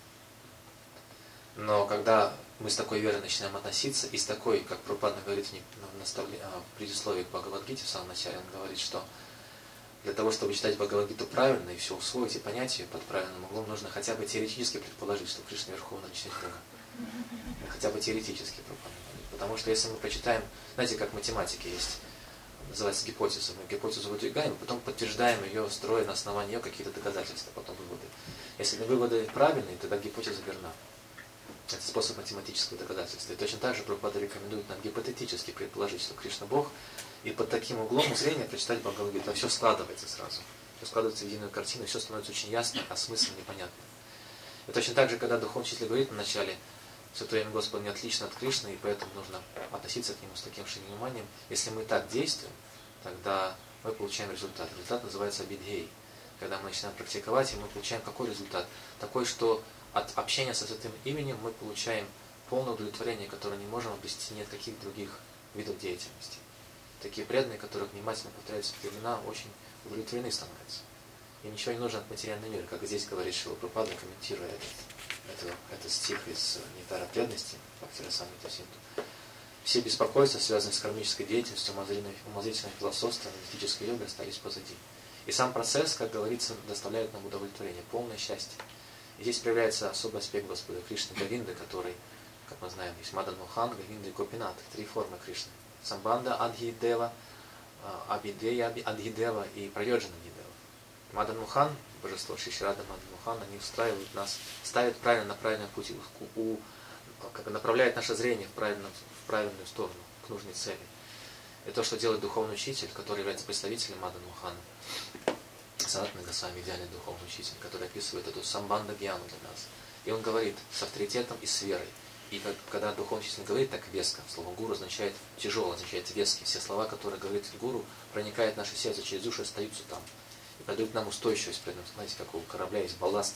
Но когда мы с такой верой начинаем относиться, и с такой, как Прабхупада говорит в предисловии к Бхагавад-гите в самом начале, он говорит, что для того, чтобы читать Бхагавад-гиту правильно и все усвоить и понять ее под правильным углом, нужно хотя бы теоретически предположить, что Кришна Верховная Личность Бога. Хотя бы теоретически Прабхупада говорит. Потому что если мы прочитаем, знаете, как в математике есть, называется гипотеза. Мы гипотезу выдвигаем, потом подтверждаем ее, строя на основании ее какие-то доказательства, потом выводы. Если выводы правильные, тогда гипотеза верна. Это способ математического доказательства. И точно так же Прабхупада рекомендует нам гипотетически предположить, что Кришна Бог, и под таким углом зрения прочитать Бхагавад-гиту. Все складывается сразу. Все складывается в единую картину, все становится очень ясно, осмысленно и понятно. И точно так же, когда духовный учитель говорит вначале, святое имя Господа не отлично от Кришны, и поэтому нужно относиться к нему с таким же вниманием. Если мы так действуем, тогда мы получаем результат. Результат называется абидхей. Когда мы начинаем практиковать, и мы получаем какой результат? Такой, что от общения со святым именем мы получаем полное удовлетворение, которое не можем обрести ни от каких других видов деятельности. Такие преданные, которые внимательно повторяют святые имена, очень удовлетворены становятся. И ничего не нужно от материального мира, как здесь говорит Шрила Прабхупада, комментируя этот стих из Нектара преданности, Бхакти-расамрита Синту. Все беспокойства, связанные с кармической деятельностью, умозрительного философства, аналитической йогой, остались позади. И сам процесс, как говорится, доставляет нам удовлетворение, полное счастье. И здесь проявляется особый аспект Господа Кришны Говинды, который, как мы знаем, есть Мадан Мохан, Говинда и Гопинат. Три формы Кришны. Самбанда, Адхидева, Абидея, Адхидева и Прайоджана Адхидева. Мадан Мухан, божество Шиширада Мадан Мухан, они устраивают нас, ставят правильно на правильный путь, как бы направляют наше зрение в правильную сторону, к нужной цели. И то, что делает духовный учитель, который является представителем Мадан Мухана, Санатана Госвами, идеальный духовный учитель, который описывает эту самбанда гьяну для нас. И он говорит с авторитетом и с верой. И когда духовный учитель говорит так веско, слово гуру означает тяжело, означает веский. Все слова, которые говорит гуру, проникают в наше сердце через душу и остаются там. И придают нам устойчивость, при этом, знаете, как у корабля есть балласт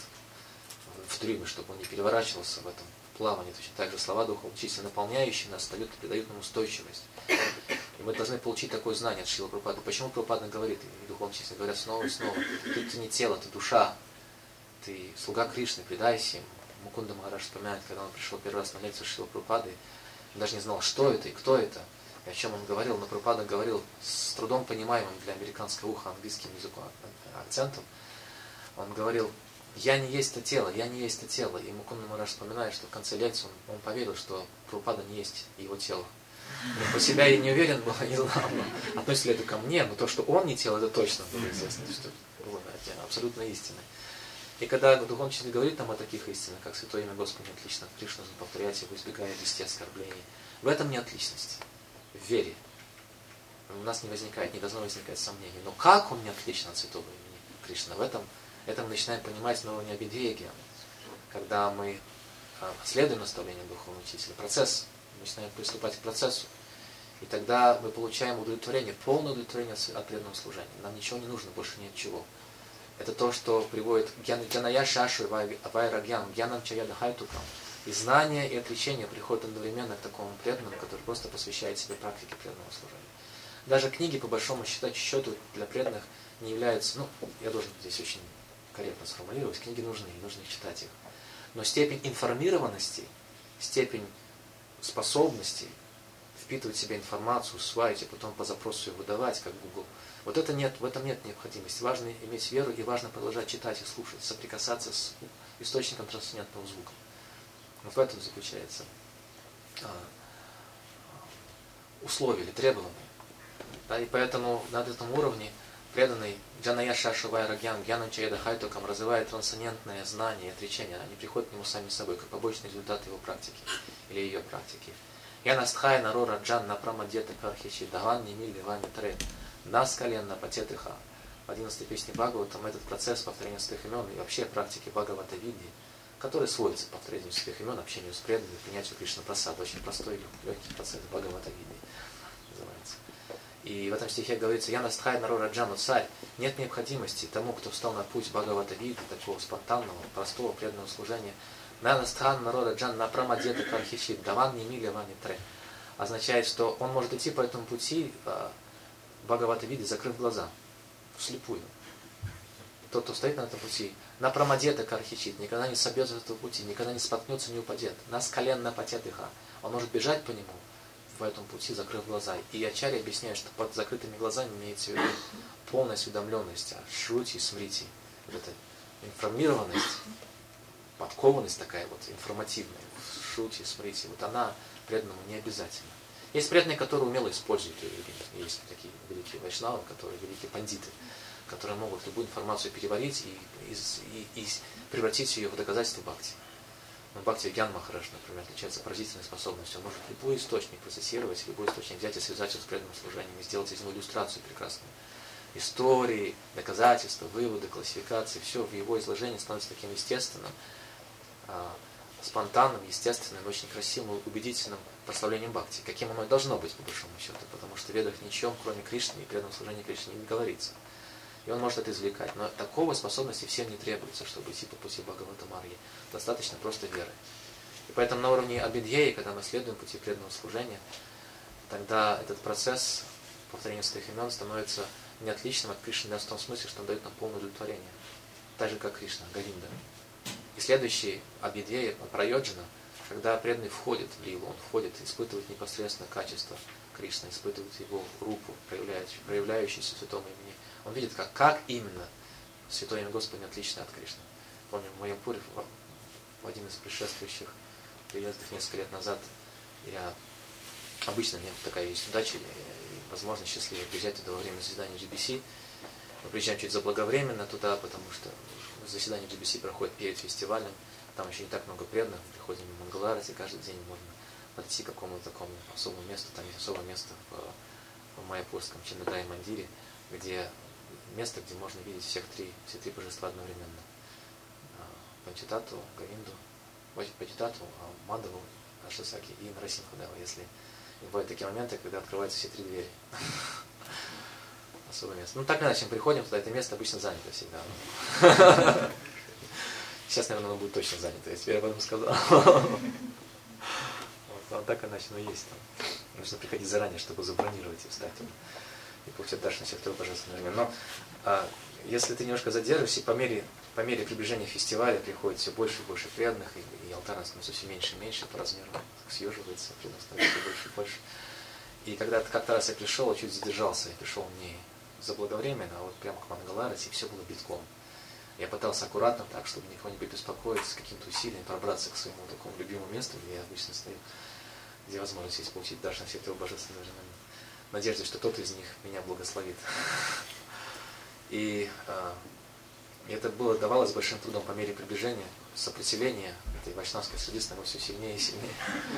в трюме, чтобы он не переворачивался в этом плавании. Точно так же слова духовного учителя, наполняющие нас, придают нам устойчивость. И мы должны получить такое знание от Шрилы Прабхупады. Почему Прабхупада говорит, и духовные учители говорят снова и снова, ты не тело, ты душа, ты слуга Кришны, предайся ему. Мукунда Махарадж вспоминает, когда он пришел первый раз на лекцию Шрилы Прабхупады, он даже не знал, что это и кто это, и о чем он говорил, но Прабхупада говорил с трудом понимаемым для американского уха английским языком, акцентом. Он говорил, я не есть это тело, я не есть это тело. И Мукунда Махарадж вспоминает, что в конце лекции он поверил, что Прабхупада не есть его тело. Он по себя и не уверен был, не знал, относится ли это ко мне, но то, что он не тело, это точно было известно, что было абсолютно истинной. И когда духовный учитель говорит нам о таких истинах, как Святое Имя Господне отлично, Кришну нужно повторять его, избегая вести оскорблений, в этом нет личности, в вере. У нас не должно возникать сомнений. Но как он не отличен от Святого Имени Кришны, это мы начинаем понимать на уровне Абхидхея гьяна. Когда мы следуем наставлению духовного учителя, мы начинаем приступать к процессу, и тогда мы получаем удовлетворение, полное удовлетворение от преданного служения. Нам ничего не нужно, больше ни от чего. Это то, что приводит гьяная шашу вайрагьям, гьянам чаяда хайтукам. И знание, и отречение приходят одновременно к такому преданному, который просто посвящает себе практике преданного служения. Даже книги, по большому счету, для преданных не являются, я должен здесь очень корректно сформулировать, книги нужны их читать их. Но степень информированности, степень способности впитывать в себя информацию, усваивать, и потом по запросу ее выдавать, как Google, в этом нет необходимости. Важно иметь веру и важно продолжать читать и слушать, соприкасаться с источником трансцендентного звука. Вот в этом заключается условие или требование. Да, и поэтому на этом уровне преданный Джаная Шаша Вайрагьям, Гьянам Чаяда Хайтукам развивает трансцендентное знание и отречение. Они приходят к нему сами собой, как побочный результат его практики или ее практики. Янастхай Нарора Джан Напрамадета Кархичи Даван Немили Вами Тре Нас Каленна Патетыха. В 11 песне Бхагаватам этот процесс повторения святых имен и вообще практики Бхагавата Види, который сводится к повторению святых имен, общению с преданными, принятию Кришна Прасада. Очень простой, легкий процесс Бхагавата Види называется. И в этом стихе говорится, Янастхай Нарора Джану Царь, нет необходимости тому, кто встал на путь Бхагавата Види, такого спонтанного, простого, преданного служения, Янастхан Народа Джан Напрамадета Кархичи Даван Немили Вани Тре, означает, что он может идти по этому пути Бхагавата Види, закрыв глаза, вслепую. Тот, кто стоит на этом пути, Напрамадета Кархичит, никогда не собьется с этого пути, никогда не споткнется, не упадет. Нас колен напатет иха. Он может бежать по нему в этом пути, закрыв глаза. И Ачарья объясняет, что под закрытыми глазами имеется в виду полная осведомленность, шрути, смрити. Вот эта информированность, подкованность такая вот информативная, шрути, смрити. Вот она преданному не обязательно. Есть преданные, которые умело используют ее. Есть такие великие вайшнавы, которые великие пандиты, которые могут любую информацию переварить и превратить ее в доказательство бхакти. Но Бхакти Гьян Махарадж, например, отличается поразительной способностью. Он может любой источник процессировать, любой источник взять и связать его с преданным служением и сделать из него иллюстрацию прекрасную. Истории, доказательства, выводы, классификации, все в его изложении становится таким естественным, спонтанным, естественным, очень красивым, убедительным прославлением бхакти, каким оно и должно быть, по большому счету, потому что в ведах ничем, кроме Кришны и преданного служения Кришне, не говорится. И он может это извлекать. Но такого способности всем не требуется, чтобы идти по пути Бхагавата Марги. Достаточно просто веры. И поэтому на уровне Абхидхеи, когда мы следуем пути преданного служения, тогда этот процесс повторения своих имен становится неотличным от Кришны в том смысле, что он дает нам полное удовлетворение. Так же, как Кришна, Говинда. И следующий Абхидхея, Прайоджана, когда преданный входит в лилу, он входит, испытывает непосредственно качество Кришны, испытывает его рупу, проявляющуюся в святом имени. Он видит, как именно Святое Имя Господне отлично от Кришны. Помню, в Майяпуре, в один из предшествующих приездов несколько лет назад, обычно у меня такая есть удача и возможность счастливая приезжать туда во время заседания GBC. Мы приезжаем чуть заблаговременно туда, потому что заседание GBC проходит перед фестивалем. Там еще не так много преданных. Мы приходим в Мангаларати, каждый день можно подойти к какому-то такому особому месту. Там есть особое место в Майяпурском Чинадай Мандире, где место, где можно видеть все три божества одновременно. Панчатату, Говинду, Пачатату, Мадаву, Ашасаки и Нарасимхадева, если бывают такие моменты, когда открываются все три двери. Особое место. Ну, так иначе мы приходим туда, это место обычно занято всегда. Сейчас, наверное, оно будет точно занято, я тебе об этом сказал. Вот, так иначе оно есть там. Нужно приходить заранее, чтобы забронировать и встать и получать дальше на всех трех божественных времен. Но если ты немножко задержишься, по мере приближения фестиваля приходит все больше и больше преданных, и алтарь становится все меньше и меньше по размеру, съеживается, преданных становится все больше и больше. И когда как-то раз я пришел, чуть задержался, я пришел не заблаговременно, а вот прямо к Мангаларати, и все было битком. Я пытался аккуратно так, чтобы никого не беспокоить, с каким-то усилием пробраться к своему такому любимому месту, где я обычно стою, где возможность есть получить даже на всех трех божественных времен. В надежде, что кто-то из них меня благословит. И это давалось большим трудом по мере приближения, сопротивления этой вайшнавской среды становилось все сильнее и сильнее.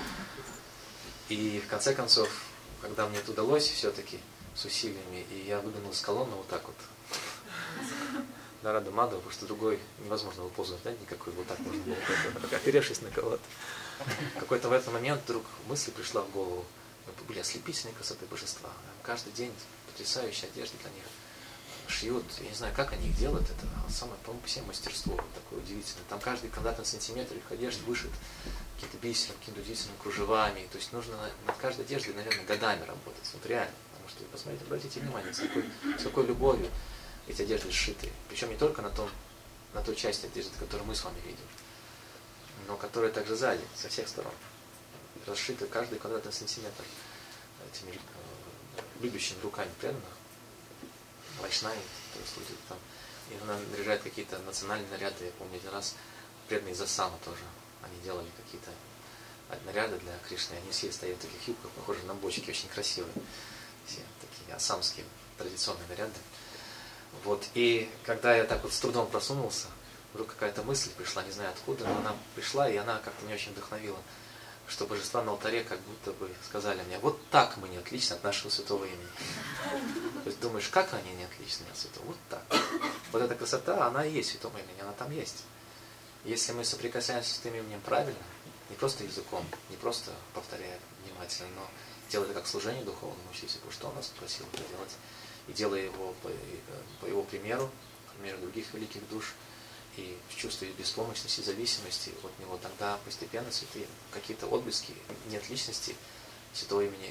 И в конце концов, когда мне это удалось все-таки с усилиями, и я выглянул из колонны вот так вот, на Рада Мадхава, потому что другой невозможно было позу дать никакой, вот так можно было, оперевшись на кого-то. Какой-то в этот момент вдруг мысль пришла в голову, мы были ослепительной красоты божества. Каждый день потрясающая одежда для них шьют, я не знаю, как они их делают, это самое, по-моему, все мастерство такое удивительное. Там каждый квадратный сантиметр их одежды вышит каким-то бисером, какими-то удивительными кружевами. То есть нужно над каждой одеждой, наверное, годами работать. Вот реально. Потому что, посмотрите, обратите внимание, с какой любовью эти одежды сшиты. Причем не только на той части одежды, которую мы с вами видим, но которая также сзади, со всех сторон. Расшиты каждый квадратный сантиметр этими любящими руками преданных. Вайшнави, которые служат там. И она наряжает какие-то национальные наряды. Я помню, один раз преданные из Ассама тоже. Они делали какие-то наряды для Кришны. Они все стоят в таких юбках, похожие на бочки, очень красивые. Все такие ассамские традиционные наряды. Вот. И когда я так вот с трудом просунулся, вдруг какая-то мысль пришла, не знаю откуда, но она пришла, и она как-то меня очень вдохновила, что божества на алтаре как будто бы сказали мне, вот так мы не отличны от нашего святого имени. То есть думаешь, как они не отличны от святого? Вот так. Вот эта красота, она и есть в святом имени, она там есть. Если мы соприкасаемся с этим именем правильно, не просто языком, не просто повторяя внимательно, но делая это как служение духовному учителю, что он нас просил это делать, и делая его по его примеру других великих душ, и в чувстве беспомощности, зависимости от него, тогда постепенно какие-то отблески нет личности святого имени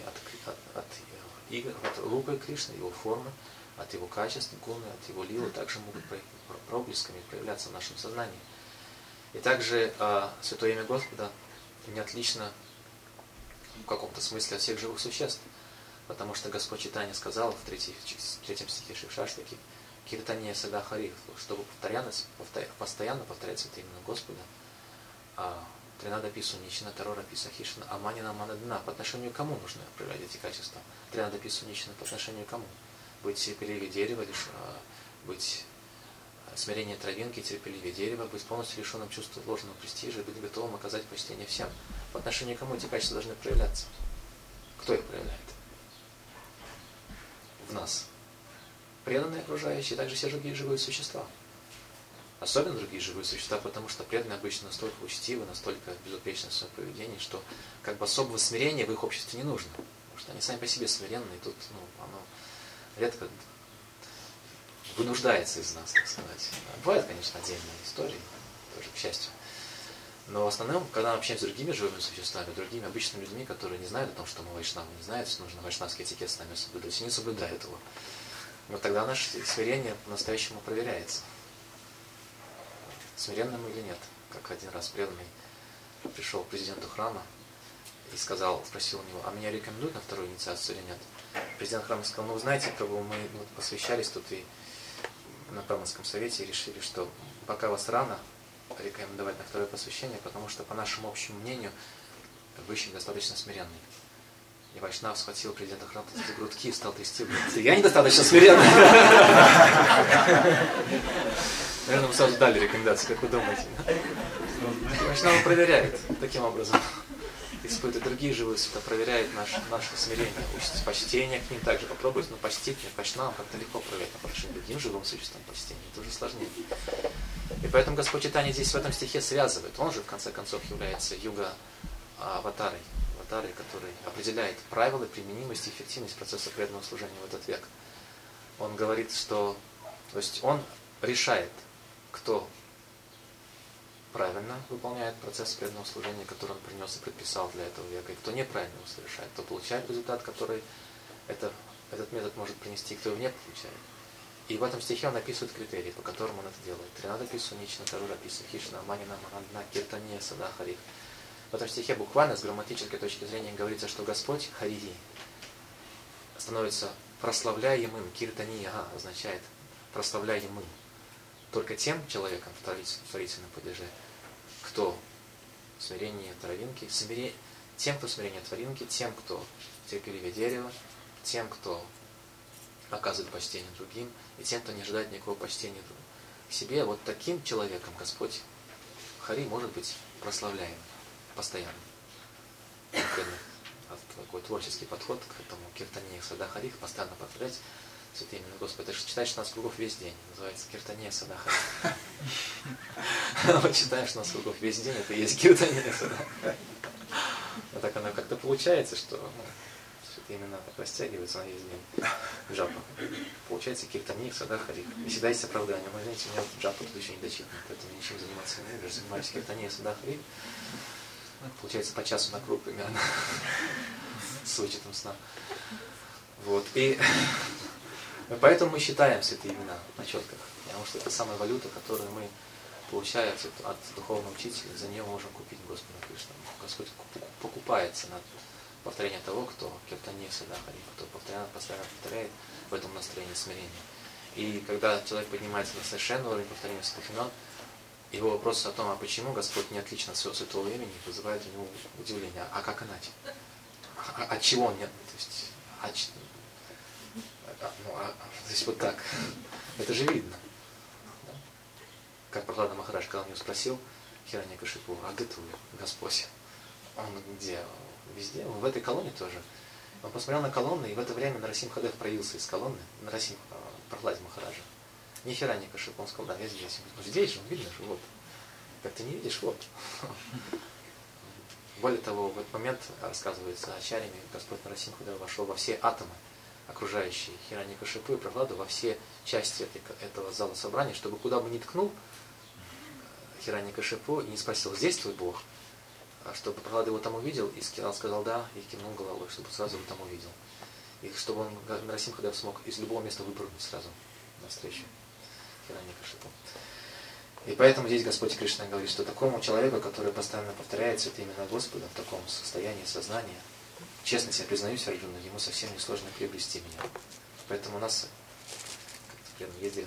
от рупы Кришны, его формы, от его качеств, гуны, от его лилы, также могут проблесками проявляться в нашем сознании. И также святое имя Господа не отлично в каком-то смысле от всех живых существ, потому что Господь Чайтанья сказал в третьем стихе Шившаштаки, Киртания Сада Хари, чтобы постоянно повторять святое имя Господа, Тринада Пису Ничина Тарора Писа Хишна Аманина Манадна. По отношению к кому нужно проявлять эти качества? Тринада Пису Ничина по отношению к кому? Быть терпеливее дерева, быть смирение травинки, терпеливее дерева, быть полностью лишенным чувства ложного престижа, быть готовым оказать почтение всем. По отношению к кому эти качества должны проявляться? Кто их проявляет? В нас. Преданные окружающие, также все другие живые существа. Особенно другие живые существа, потому что преданные обычно настолько учтивы, настолько безупречны в своем поведении, что как бы особого смирения в их обществе не нужно. Потому что они сами по себе смиренные, и тут оно редко вынуждается из нас, так сказать. Бывают, конечно, отдельные истории, тоже к счастью. Но в основном, когда мы общаемся с другими живыми существами, другими обычными людьми, которые не знают о том, что мы вайшнавы, не знают, что нужно вайшнавский этикет с нами соблюдать, и не соблюдают его, вот тогда наше смирение по-настоящему проверяется. Смиренным или нет. Как один раз преданный пришел к президенту храма и спросил у него, а меня рекомендуют на вторую инициацию или нет? Президент храма сказал, вы знаете, мы посвящались тут и на Браманском совете и решили, что пока вас рано рекомендовать на второе посвящение, потому что по нашему общему мнению вы еще недостаточно смиренный. И Вайшнав схватил президента храма за грудки и стал трясти. Я недостаточно смиренный. Наверное, мы сразу дали рекомендации, как вы думаете. Вайшнава проверяет таким образом. Испытывает другие живые суда, проверяет наше смирение. Учится почтение к ним также попробует, но почтить Вайшнавам как-то легко проверять, но по другим живым существам почтение это уже сложнее. И поэтому Господь Чайтанья здесь в этом стихе связывает. Он же, в конце концов, является юга-аватарой, который определяет правила, применимость и эффективность процесса преданного служения в этот век. Он говорит, что... То есть он решает, кто правильно выполняет процесс преданного служения, который он принес и предписал для этого века, и кто неправильно его совершает, кто получает результат, который этот метод может принести, кто его не получает. И в этом стихе он описывает критерии, по которым он это делает. Тринада пису, нична, тарура пису, хишна, манина, махандна, киртания, сада, харих. В этом стихе буквально с грамматической точки зрения говорится, что Господь Харири становится прославляемым. Киртания означает прославляемым только тем человеком в творительном падеже, кто смирение травинки, тем, кто смирение травинки, тем, кто терпеливее дерева, тем, кто оказывает почтение другим, и тем, кто не ожидает никакого почтения к себе. Вот таким человеком Господь Хари может быть прославляем постоянно. Такой творческий подход к этому киртане сада харих, постоянно повторять святые имена Господа. Это же читаешь 16 кругов весь день, называется киртане сада харих. Вот читаешь 16 кругов весь день, это и есть киртане сада харих. Вот так оно как-то получается, что святые имена так растягиваются на весь день. Джапа. Получается киртане сада харих. И всегда есть оправдание. Вы знаете, у меня вот джапа тут еще не дочитано, поэтому я ничем заниматься не буду. Я занимаюсь киртане сада харих. Получается по часу на круг примерно, с вычетом сна. Вот. И поэтому мы считаем святые имена на четках, потому что это самая валюта, которую мы получаем от духовного учителя, за нее можем купить Господа Кришну. Господь покупается на повторение того, кто киртане сада харих, кто постоянно повторяет в этом настроении смирения. И когда человек поднимается на совершенный уровень повторения святых имен, его вопрос о том, а почему Господь не отличен от своего святого имени, вызывает у него удивление. А как иначе? От чего он нет? То есть вот так. Это же видно. Да? Как Прохлада Махарадж, когда он его спросил, Хираньякашипу, а где твой Господь? Он где? Везде. Он в этой колонне тоже. Он посмотрел на колонны, и в это время Нарасимхадев проявился из колонны, Прохладе Махараджа. Не Хираньякашипу, он сказал, да, я здесь. Ну, здесь же, видно же, вот. Как ты не видишь, вот. Более того, в этот момент, рассказывается ачарьями, Господь Нарасимхадев вошел во все атомы, окружающие Хираньякашипу и Прохладу, во все части этого зала собрания, чтобы куда бы ни ткнул Хираньякашипу и не спросил, здесь твой Бог? А чтобы Прохлада его там увидел и сказал да, и кивнул головой, чтобы сразу его там увидел. И чтобы он, Нарасимхадев, смог из любого места выпрыгнуть сразу навстречу Хираньякашипу. И поэтому здесь Господь Кришна говорит, что такому человеку, который постоянно повторяет святые имена Господа в таком состоянии сознания, честно себе признаюсь, Арджуна, ему совсем не сложно приобрести меня. Поэтому у нас как-то ездили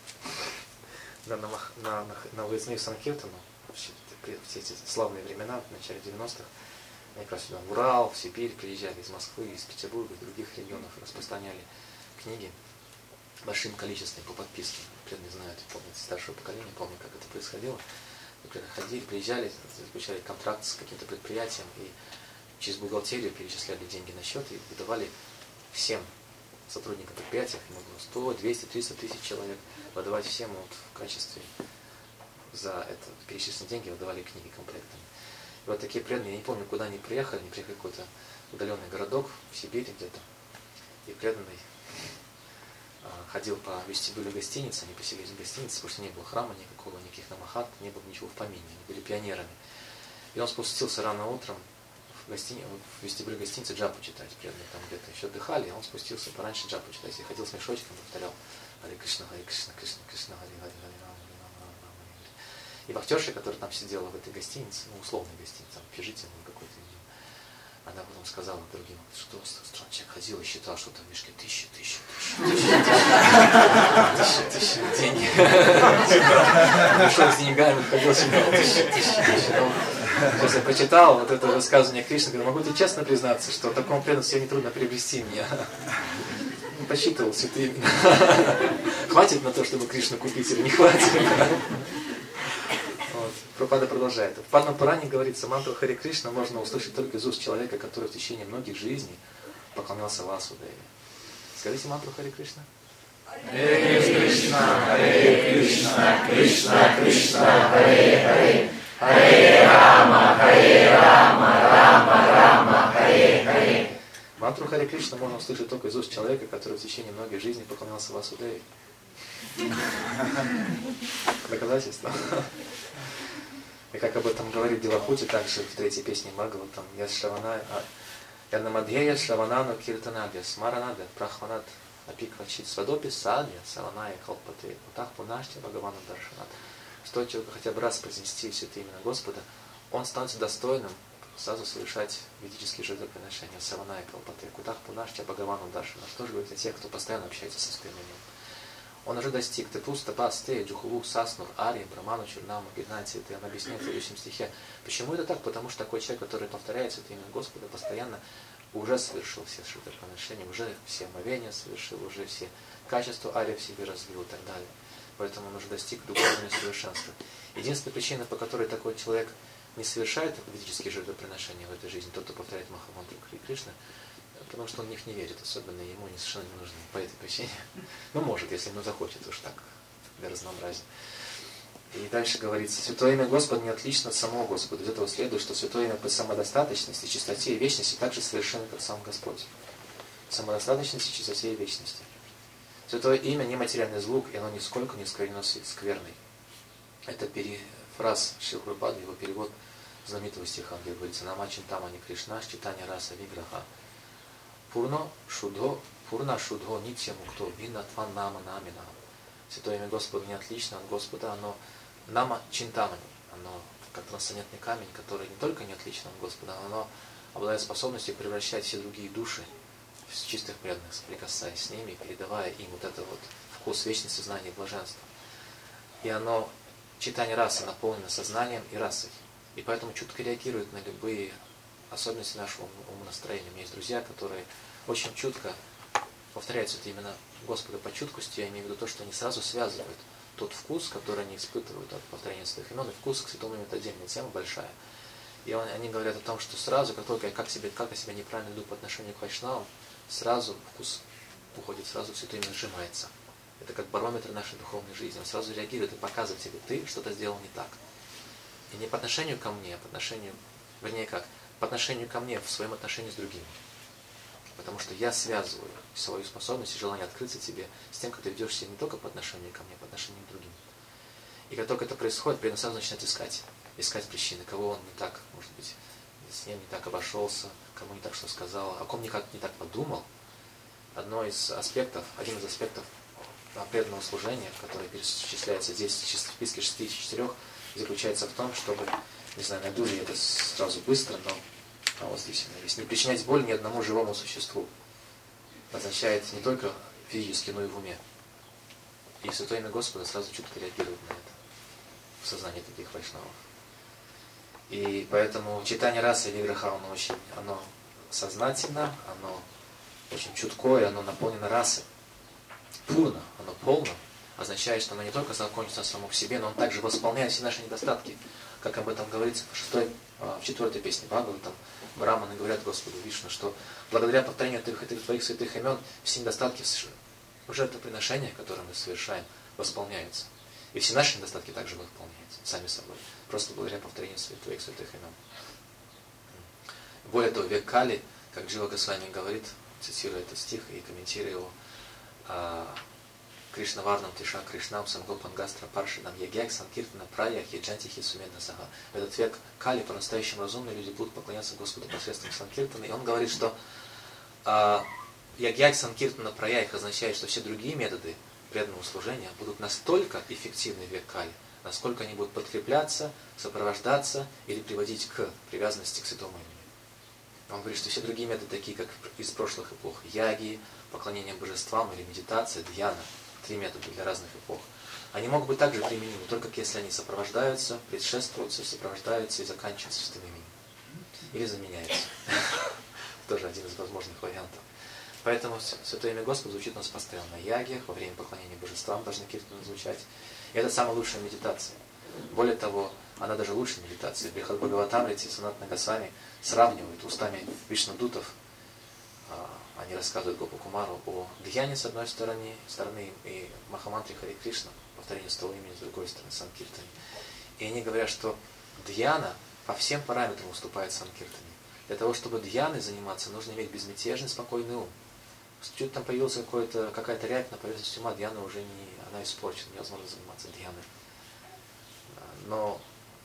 на выездные в Санкиртану, все эти славные времена, в начале 90-х, они как раз сюда в Урал, в Сибирь приезжали из Москвы, из Петербурга, из других регионов, распространяли книги большим количеством по подписке. Преданные знают, помнят, старшего поколения, помнят, как это происходило. Приезжали, заключали контракт с каким-то предприятием и через бухгалтерию перечисляли деньги на счет и выдавали всем сотрудникам предприятия, их могло 100, 200, 300 тысяч человек, выдавать всем вот в качестве за это перечисленные деньги выдавали книги комплектами. И вот такие преданные, я не помню, куда они приехали в какой-то удаленный городок в Сибири где-то, и преданный ходил по вестибюлю гостиницы, они поселились в гостинице, потому что не было храма никакого, никаких намахат, не было ничего в помине, они были пионерами. И он спустился рано утром в вестибюль гостиницы джапу читать, преданные там где-то еще отдыхали, он спустился пораньше джапу читать, и ходил с мешочком, повторял Харе Кришна, Кришна, Кришна, Харе Харе, Харе Рама, Харе Рама, Рама, Рама. И вахтерша, которая там сидела в этой гостинице, ну условной гостинице, там общежитие какой-то, она потом сказала другим, что странный человек ходил и считал, что там в мешке тысячи денег. Пришел с деньгами, ходил, считал тысячи. Сейчас я прочитал вот это высказывание Кришны, говорю, могу тебе честно признаться, что такому преданности нетрудно приобрести мне. Посчитывал святые имена. Хватит на то, чтобы Кришну купить или не хватит? Вот. Прабхупада продолжает. В Падма Пуране говорится, мантру Харе Кришна можно услышать только из уст человека, который в течение многих жизней поклонялся Васудеве. Скажите мантру Харе Кришна. Харе Кришна, Харе Кришна, Кришна Кришна, Харе Харе, Харе Рама, Рама Рама, Харе Харе. Мантру Харе Кришна можно услышать только из уст человека, который в течение многих жизней поклонялся Васудеве. Доказательство. И как об этом говорит Девахути, также в третьей песне Бхагаватам, Янамадхея Шраванану Киртанадья, Смаранадя, Прахванат, Апиквачит, Свадопи Садья, Саваная Калпате, Утах Пунаштя, Бхагавану Даршанат. Стоит человеку хотя бы раз произнести святые имена Господа, он становится достойным сразу совершать ведические жертвоприношения, Саваная Калпате, Утах Пунаштя, Бхагавану Даршанат. Что же говорит о тех, кто постоянно общается со святым именем? Он уже достиг Тепуста, Пасте, Джухулу, Саснур, Ари, Браману, Чернаму, Гигнати. Он объясняет в следующем стихе. Почему это так? Потому что такой человек, который повторяет это имя Господа постоянно, уже совершил все жертвоприношения, уже все омовения совершил, уже все качества Ари в себе развил и так далее. Поэтому он уже достиг духовного совершенства. Единственная причина, по которой такой человек не совершает ведические жертвоприношения в этой жизни, тот, кто повторяет Махамантру Кришны, потому что он в них не верит, особенно ему они совершенно не нужны по этой причине. Ну, может, если ему захочет, уж так, для разнообразия. И дальше говорится, святое имя Господа не отлично от самого Господа. Из этого следует, что святое имя по самодостаточности, чистоте и вечности так же совершенно, как сам Господь. Самодостаточности, чистоте и вечности. Святое имя не материальный звук, и оно нисколько не скверно скверной. Это перефраз Шрила Прабхупады, его перевод знаменитого стиха, где говорится «Нама чинтамани Кришна, читания раса виграха». Пурна шудхо нитья мукто винна тван нама намина. Святое имя Господа не отлично от Господа, оно нама чинтамани, оно как трансцендентный камень, который не только не отлично от Господа, но оно обладает способностью превращать все другие души в чистых преданных, соприкасаясь с ними, передавая им вот это вот вкус вечности, знания и блаженства. И оно, читание расы, наполнено сознанием и расой. И поэтому чутко реагирует на любые особенности нашего умонастроения. У меня есть друзья, которые очень чутко повторяют это именно Господа по чуткости. Я имею в виду то, что они сразу связывают тот вкус, который они испытывают от повторения своих имен. И вкус к святому имени — это отдельная тема большая. И они говорят о том, что сразу, как только я себя неправильно веду по отношению к вайшнавам, сразу вкус уходит, сразу святое имя сжимается. Это как барометр нашей духовной жизни. Он сразу реагирует и показывает тебе, ты что-то сделал не так. И не по отношению ко мне, а по отношению, вернее как, по отношению ко мне, в своем отношении с другими. Потому что я связываю свою способность и желание открыться тебе с тем, как ты ведешь себя не только по отношению ко мне, а по отношению к другим. И как только это происходит, преданный сразу начинает искать причины, кого он не так, может быть, с ним не так обошелся, кому не так что сказал, о ком никак не так подумал. Один из аспектов преданного служения, который перечисляется здесь в списке 64, заключается в том, чтобы, не знаю, найду ли это сразу быстро, но вот здесь оно есть. Не причинять боль ни одному живому существу означает не только физически, но и в уме. И святое имя Господа сразу чутко реагирует на это в сознании таких вайшнавов. И поэтому читание расы виграха, оно сознательно, оно очень чуткое, оно наполнено расой. Пурно, оно полно, означает, что оно не только закончится само по себе, но он также восполняет все наши недостатки. Как об этом говорится в 4-й песне Бхагаватам, Браманы говорят Господу Вишну, что благодаря повторению твоих святых имен все недостатки в жертвоприношениях, которые мы совершаем, восполняются. И все наши недостатки также восполняются, сами собой. Просто благодаря повторению твоих святых имен. Более того, век Кали, как Джива Госвами говорит, цитируя этот стих и комментируя его, Кришнаварнам Тиша Кришнам Сангопан Гастра Паршинам Ягяк Санкиртана Прая Хиджантихи Сумедна Сага. В этот век Кали по-настоящему разумные люди будут поклоняться Господу посредством Санкиртана. И он говорит, что Ягяк Санкиртана Прая их означает, что все другие методы преданного служения будут настолько эффективны в век Кали, насколько они будут подкрепляться, сопровождаться или приводить к привязанности к святому имени. Он говорит, что все другие методы, такие как из прошлых эпох, яги, поклонение божествам или медитация, дьяна, 3 метода для разных эпох, они могут быть также применимы, только если они сопровождаются, предшествуются, сопровождаются и заканчиваются святым именем. Или заменяются. Тоже один из возможных вариантов. Поэтому Святое имя Господа звучит у нас постоянно на ягьях, во время поклонения божествам должны киртаны звучать. И это самая лучшая медитация. Более того, она даже лучше медитации. Брихад Бхагаватамрити и Санатана Госвами сравнивают устами Вишнудутов. Они рассказывают Гопакумару о Дхьяне с одной стороны и Махамантре Харе Кришна, повторение святого имени с другой стороны, Санкиртани. И они говорят, что Дхьяна по всем параметрам уступает Санкиртани. Для того, чтобы дхьяной заниматься, нужно иметь безмятежный, спокойный ум. Чуть там появилась какая-то рябь на поверхности ума, дхьяна уже она испорчена, невозможно заниматься дхьяной. Но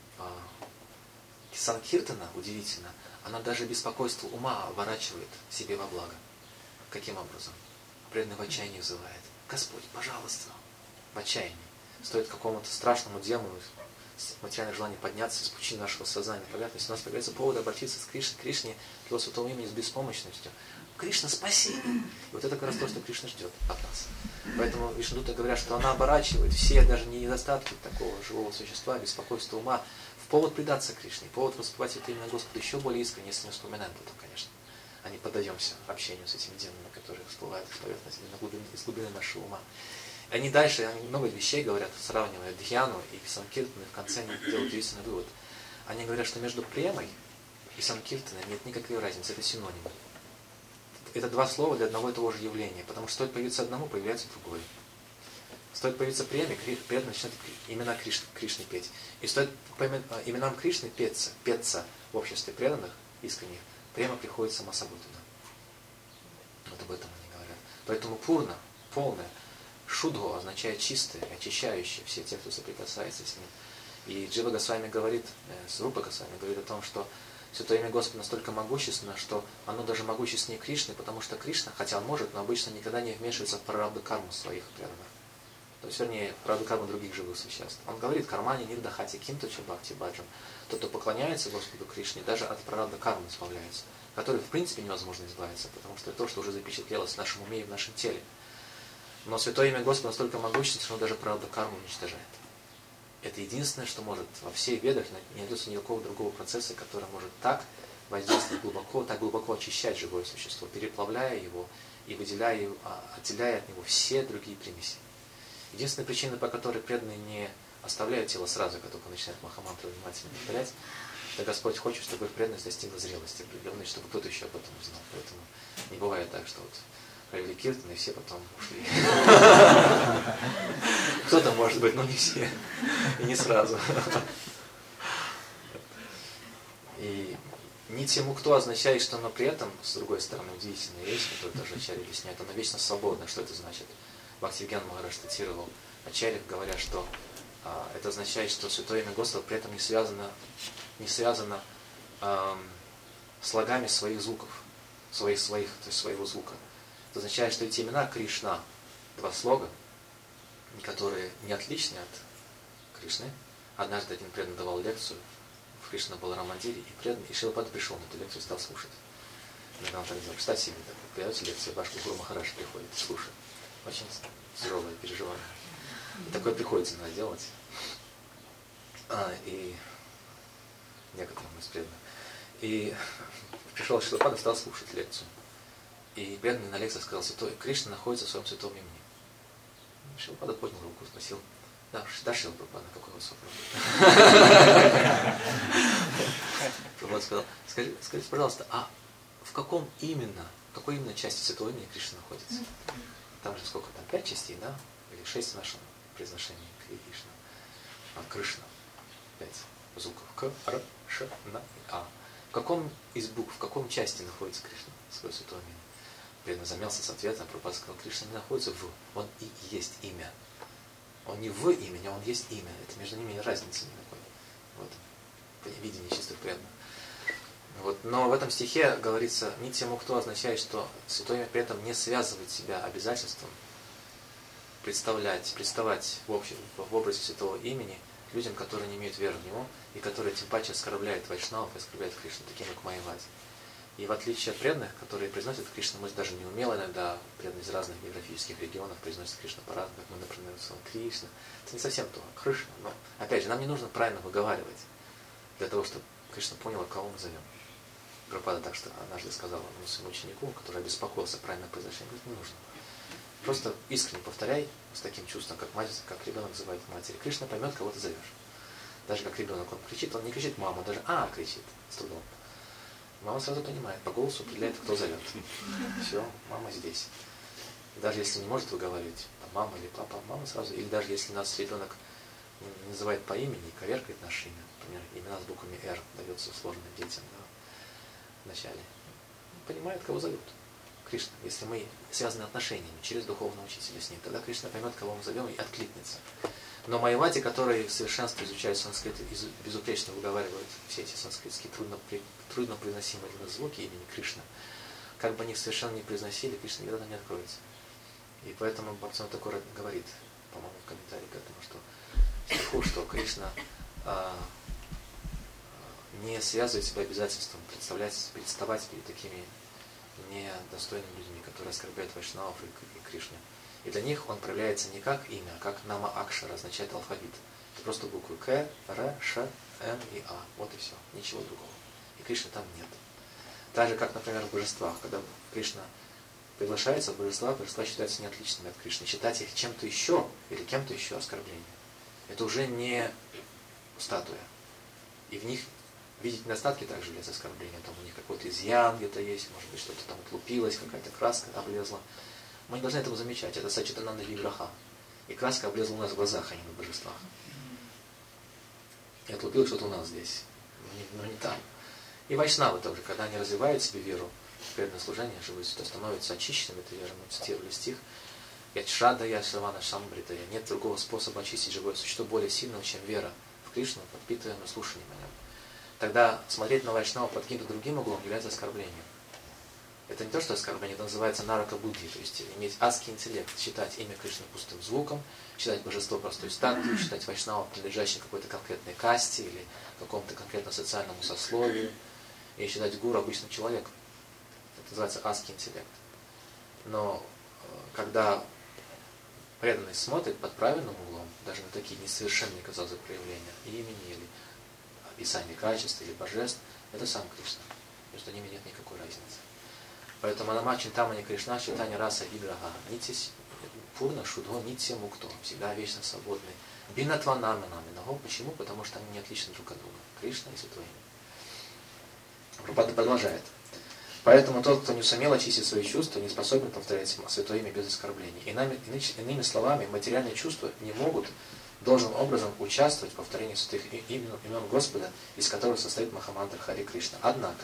Санкиртана, удивительно, она даже беспокойство ума оборачивает себе во благо. Каким образом? Преданный в отчаянии взывает: Господь, пожалуйста, в отчаянии. Стоит какому-то страшному демону материальное желание подняться из пучины нашего сознания на поверхность, у нас появляется повод обратиться к Кришне, к Его святому имени с беспомощностью. Кришна, спаси! И вот это как раз то, что Кришна ждет от нас. Поэтому Вишнудуты говорят, что она оборачивает все даже недостатки такого живого существа, беспокойства ума, в повод предаться Кришне, повод воспевать это имя Господа еще более искренне, если мы вспоминаем потом, конечно. А не поддаемся общению с этими демонами, которые всплывают из поверхности, из глубины нашего ума. Они дальше, много вещей говорят, сравнивая Дхьяну и Санкиртану, и в конце они делают удивительный вывод. Они говорят, что между премой и Санкиртаной нет никакой разницы, это синонимы. Это два слова для одного и того же явления, потому что стоит появиться одному, появляется другой. Стоит появиться преме, преданный начинает имена Кришны петь. И стоит по именам Кришны петься в обществе преданных, искренних, према приходит само собой туда. Вот об этом они говорят. Поэтому пурна, полная, шудхо означает чистое, очищающее все те, кто соприкасается с ним. И Джива Госвами говорит, Сварупа Госвами говорит о том, что Святое имя Господа настолько могущественно, что оно даже могущественнее Кришны, потому что Кришна, хотя он может, но обычно никогда не вмешивается в прарабдха карму своих преданных. То есть, вернее, прарабдха карму других живых существ. Он говорит: кармани нирдахати кинту чабхати баджам. Тот, кто поклоняется Господу Кришне, даже от прарабдха кармы избавляется, который в принципе невозможно избавиться, потому что это то, что уже запечатлелось в нашем уме и в нашем теле. Но Святое имя Господа настолько могущественно, что оно даже прарабдха карму уничтожает. Это единственное, что может. Во всех ведах не найдется никакого другого процесса, который может так воздействовать глубоко, так глубоко очищать живое существо, переплавляя его и выделяя, отделяя от него все другие примеси. Единственная причина, по которой преданные не оставляют тело сразу, как только начинают Махамантру внимательно повторять, это Господь хочет, чтобы их преданность достигла зрелости определенной, чтобы кто-то еще об этом узнал. Поэтому не бывает так, что вот провели киртан, и все потом ушли. Кто-то, может быть, но не все. И не сразу. И нитья мукто означает, что оно при этом, с другой стороны, удивительная вещь, которую тоже Ачарья объясняет, оно вечно свободно. Что это значит? Бхактивигьян Махарадж цитировал Ачарьев, говоря, что это означает, что Святое имя Господа при этом не связано слогами своих звуков, то есть своего звука. Это означает, что эти имена Кришна, два слога, которые не отличны от Кришны. Однажды один преданный давал лекцию в Кришна Баларамандире, и Шилапада пришел на эту лекцию и стал слушать. Иногда он так делал: представь себе, даете лекцию, ваш Гуру Махарадж приходит, слушает. Очень тяжелое переживание. И такое приходится иногда делать. И некоторым из преданных. И пришел Шилапада, стал слушать лекцию. И преданный на лекции сказал: Святой Кришна находится в своем святом имени. Шилапада поднял руку, спросил: да, Шила Прабхупада, какой у вас вопрос? Прабхупада сказал: скажите, пожалуйста, а в какой именно части святого имени Кришна находится? Там же сколько там, 5 частей, да? Или 6 в нашем произношении Кришна. Кришна. 5 звуков. К, Р, Ш, Н и А. В каком из букв, в каком части находится Кришна в своем святом имени? Преданный замялся с ответом, Прабхупада сказал: Кришна не находится в, он и есть имя. Он не в имени, а он есть имя. Это между ними разницы никакой. Вот. В видении чистых преданных. Вот. Но в этом стихе говорится: нитья мукто означает, что Святое имя при этом не связывает себя обязательством приставать в образе святого имени людям, которые не имеют веры в него, и которые тем паче оскорбляют вайшнавов и оскорбляют Кришну, таким как Майявади. И в отличие от преданных, которые произносят Кришну, мы даже не умело иногда, преданные из разных географических регионов произносят Кришну по-разному, как мы, например, слово Кришна. Это не совсем то, Кришна. Но, опять же, нам не нужно правильно выговаривать для того, чтобы Кришна понял, кого мы зовем. Прабхупада так что однажды сказал своему ученику, который обеспокоился правильным произношением, говорит, не нужно. Просто искренне повторяй с таким чувством, как мать, как ребенок называет матери. Кришна поймет, кого ты зовешь. Даже как ребенок, он кричит, он не кричит мама, даже кричит с трудом. Мама сразу понимает, по голосу определяет, кто зовет. Все, мама здесь. И даже если не может выговаривать, мама или папа, мама сразу. Или даже если нас ребенок называет по имени и коверкает наше имя, например, имена с буквами «Р» дается сложным детям, да, вначале. Понимает, кого зовут. Кришна. Если мы связаны отношениями через духовного учителя с ним, тогда Кришна поймет, кого мы зовем, и откликнется. Но майявади, которые в совершенстве изучают санскрит и безупречно выговаривают все эти санскритские трудно произносимые для нас звуки имени Кришна, как бы они их совершенно не произносили, Кришна никогда не откроется. И поэтому Бхактивинода Тхакур говорит, по-моему, в комментарии к этому, что Кришна не связывает себя обязательством представать перед такими недостойными людьми, которые оскорбляют вайшнавов и Кришну. И для них он проявляется не как имя, а как нама акшара, означает алфавит. Это просто буквы К, Р, Ш, М и А. Вот и все. Ничего другого. И Кришны там нет. Так же, как, например, в божествах. Когда Кришна приглашается в божества считаются неотличными от Кришны. Считать их чем-то еще или кем-то еще оскорблением. Это уже не статуя. И в них видеть недостатки также является оскорблением. Там у них какой-то изъян где-то есть, может быть, что-то там отлупилось, какая-то краска облезла. Мы не должны этого замечать. Это сачитананда виграха. И краска облезла у нас в глазах, а не на божествах. И отлупилось что-то у нас здесь. Но не там. И вайшнавы тоже, когда они развивают себе веру в преданное служение, живут, то становятся очищенными этой верой. Мы цитировали стих. Ячшрадая шавана шамбритая. Нет другого способа очистить живое существо более сильного, чем вера в Кришну, подпитываемая слушанием о нем. Тогда смотреть на вайшнава под каким-то другим углом является оскорблением. Это не то, что оскорбление, это называется нарака будхи, то есть иметь адский интеллект, считать имя Кришны пустым звуком, считать божество простой статуей, считать вайшнава принадлежащим какой-то конкретной касте или какому-то конкретному социальному сословию, и считать гуру обычным человеком. Это называется адский интеллект. Но когда преданный смотрит под правильным углом, даже на такие несовершенные, казалось бы, проявления имени или описания качеств или божеств, это сам Кришна. Между ними нет никакой разницы. Поэтому Анама Чинтамани Кришна Читани Раса Виграха Нити Пурна Шудхо Нити Мукто, всегда вечно свободный. Бинатва Нами Наго. Почему? Потому что они не отличны друг от друга. Кришна и Святое Имя. Прабхупада продолжает. Поэтому тот, кто не сумел очистить свои чувства, не способен повторять Святое Имя без оскорблений. Иными словами, материальные чувства не могут должным образом участвовать в повторении святых имен Господа, из которых состоит Махамантра Хари Кришна. Однако,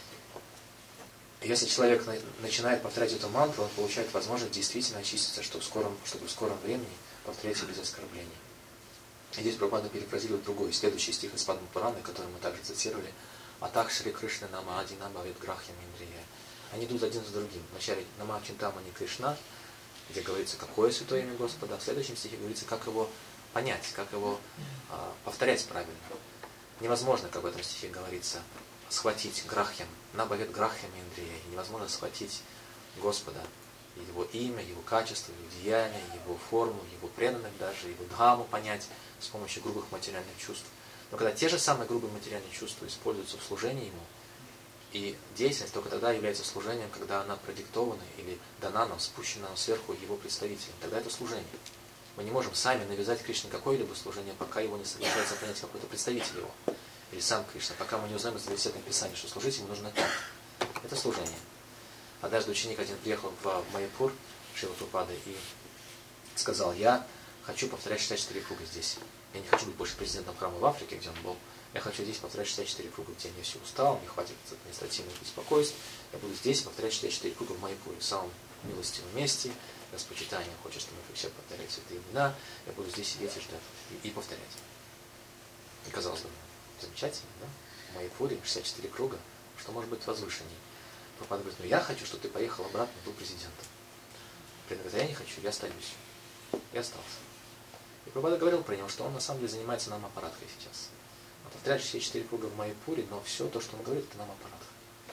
если человек начинает повторять эту мантру, он получает возможность действительно очиститься, чтобы в скором времени повторять ее без оскорблений. И здесь Прабхупада перефразирует другой, следующий стих из Падма Пураны, который мы также цитировали. Атах Шри Кришна Нама Адина Бавит Грахьям Индрия. Они идут один за другим. Вначале Нама Чинтамани Кришна, где говорится, какое святое имя Господа, а в следующем стихе говорится, как его понять, как его повторять правильно. Невозможно, как в этом стихе говорится, схватить Грахьям, Набавит Грахьям Индрия. Невозможно схватить Господа, его имя, его качество, его деяния, его форму, его преданных даже, его дхаму понять с помощью грубых материальных чувств. Но когда те же самые грубые материальные чувства используются в служении ему, и деятельность только тогда является служением, когда она продиктована или дана нам, спущена нам сверху его представителем. Тогда это служение. Мы не можем сами навязать Кришне какое-либо служение, пока его не соглашается понять какой-то представитель его. Или сам Кришна, пока мы не узнаем из Священного Писания, что служить ему нужно так. Это служение. Однажды ученик один приехал в Майяпур, Шрила Прабхупады, и сказал, я хочу повторять 64 круга здесь. Я не хочу быть больше президентом храма в Африке, где он был. Я хочу здесь повторять 64 круга в день. Я все устал, мне хватит административных беспокойств. Я буду здесь повторять 64 круга в Майяпуре, в самом милостивом месте. Господь хочет, чтобы мы все повторяли святые имена. Я буду здесь сидеть и ждать. И повторять. И казалось бы, замечательно, да? В Майяпуре 64 круга. Что может быть возвышенней? Прабхупада говорит, я хочу, чтобы ты поехал обратно, был президентом. Преданный говорит, я не хочу, я остаюсь. И остался. И Прабхупада говорил про него, что он на самом деле занимается намапарадхой сейчас. Он повторяет 64 круга в Майяпуре, но все то, что он говорит, это намапарадха. Потому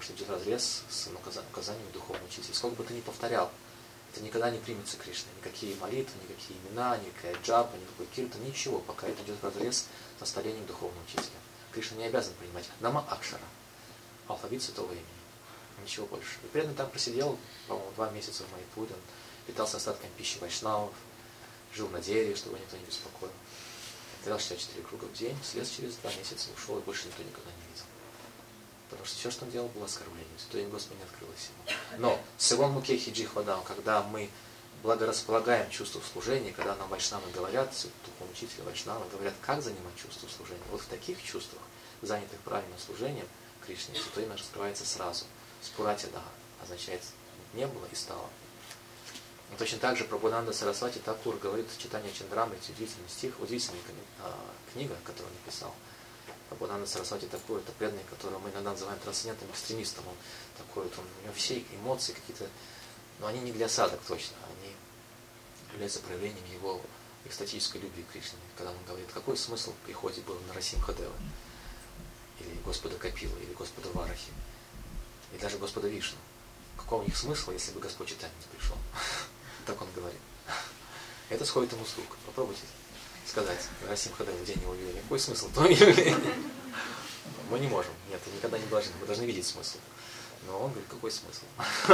что идет разрез с указаниями духовного учителя. Сколько бы ты ни повторял, это никогда не примется Кришной. Никакие молитвы, никакие имена, никакая джапа, никакой киртан, ничего, пока это идет разрез с наставлением духовного учителя. Кришна не обязан принимать нама акшара, алфавит святого имени. Ничего больше. И преданный там просидел, по-моему, 2 месяца в Майпуре. Он питался остатками пищи вайшнавов, жил на дереве, чтобы никто не беспокоил. Стоял 64 круга в день, слез через 2 месяца, ушел, и больше никто никогда не видел. Потому что все, что он делал, было оскорблением. Святое имя Господа не открылось ему. Но Севон Муке Хиджи Хвадам, когда мы благорасполагаем чувство служения, когда нам вайшнавы говорят, духовные учители вайшнавы говорят, как занимать чувство служения, вот в таких чувствах, занятых правильным служением Кришне, Святое имя раскрывается сразу. Спурати Дага означает не было и стало. И точно так же Прабхупада Сарасвати Такур говорит в читании Чандрамрити, удивительный стих, удивительная книга, которую он написал. Прабхупада Сарасвати Такур, это преданный, которого мы иногда называем трансцендентным экстремистом. Он такой вот, у него все эмоции какие-то, но они не для садок точно, они являются проявлением его экстатической любви к Кришне. Когда он говорит, какой смысл в приходе был на Расимхадева, или Господа Капила, или Господа Варахи, и даже Господа Вишну. Какого у них смысла, если бы Господь Чайтанья не пришел? Так он говорит. Это сходит ему с рук. Попробуйте сказать Расимхадеву в день его явления. Какой смысл в том явлении? Мы не можем. Нет, никогда не должны. Мы должны видеть смысл. Но он говорит, какой смысл?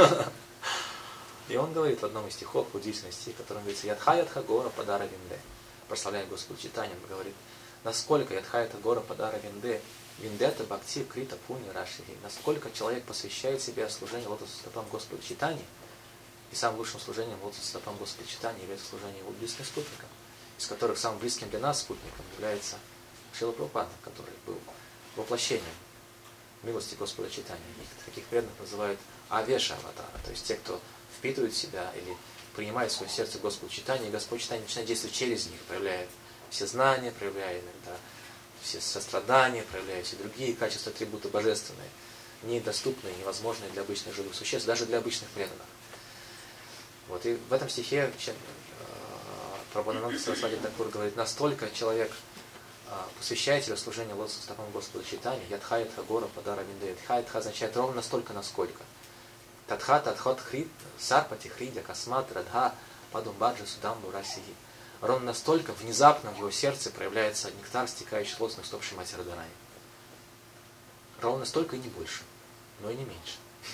И он говорит в одном из стихов, удивительный стих, который говорится, Ядха гора падара винде. Прославляя Господа Чайтанью, он говорит, насколько Ядха гора падара винде, виндета бхакти крита пуни рашиги. Насколько человек посвящает себя служению лотосу стопам Господа Чайтаньи, и самым лучшим служением лотосу стопам Господа Чайтаньи является служение его близким спутникам, из которых самым близким для нас спутником является Шрила Прабхупада, который был воплощением милости Господа Чайтаньи. Таких преданных называют авеша аватара, то есть те, кто впитывает в себя или принимает в свое сердце Господа Чайтаньи, и Господь Чайтанья начинает действовать через них, проявляя все знания, проявляя иногда все сострадания, проявляя все другие качества, атрибуты божественные, недоступные, невозможные для обычных живых существ, даже для обычных преданных. Вот, и в этом стихе Прабхупада Сарасвати Такур говорит, настолько человек посвящает себя служению лотосу стопам Господа Чайтаньи, Ядха Ядха гора падара винде. Ядха Ядха означает ровно настолько, насколько. Татха Татхот Хрид Сарпати Хридя Касмат Радха Падумбаджа Судамбу Расиги. Ровно настолько внезапно в его сердце проявляется нектар, стекающий с лотосных стоп Шримати Радхарани. Ровно столько и не больше, но и не меньше.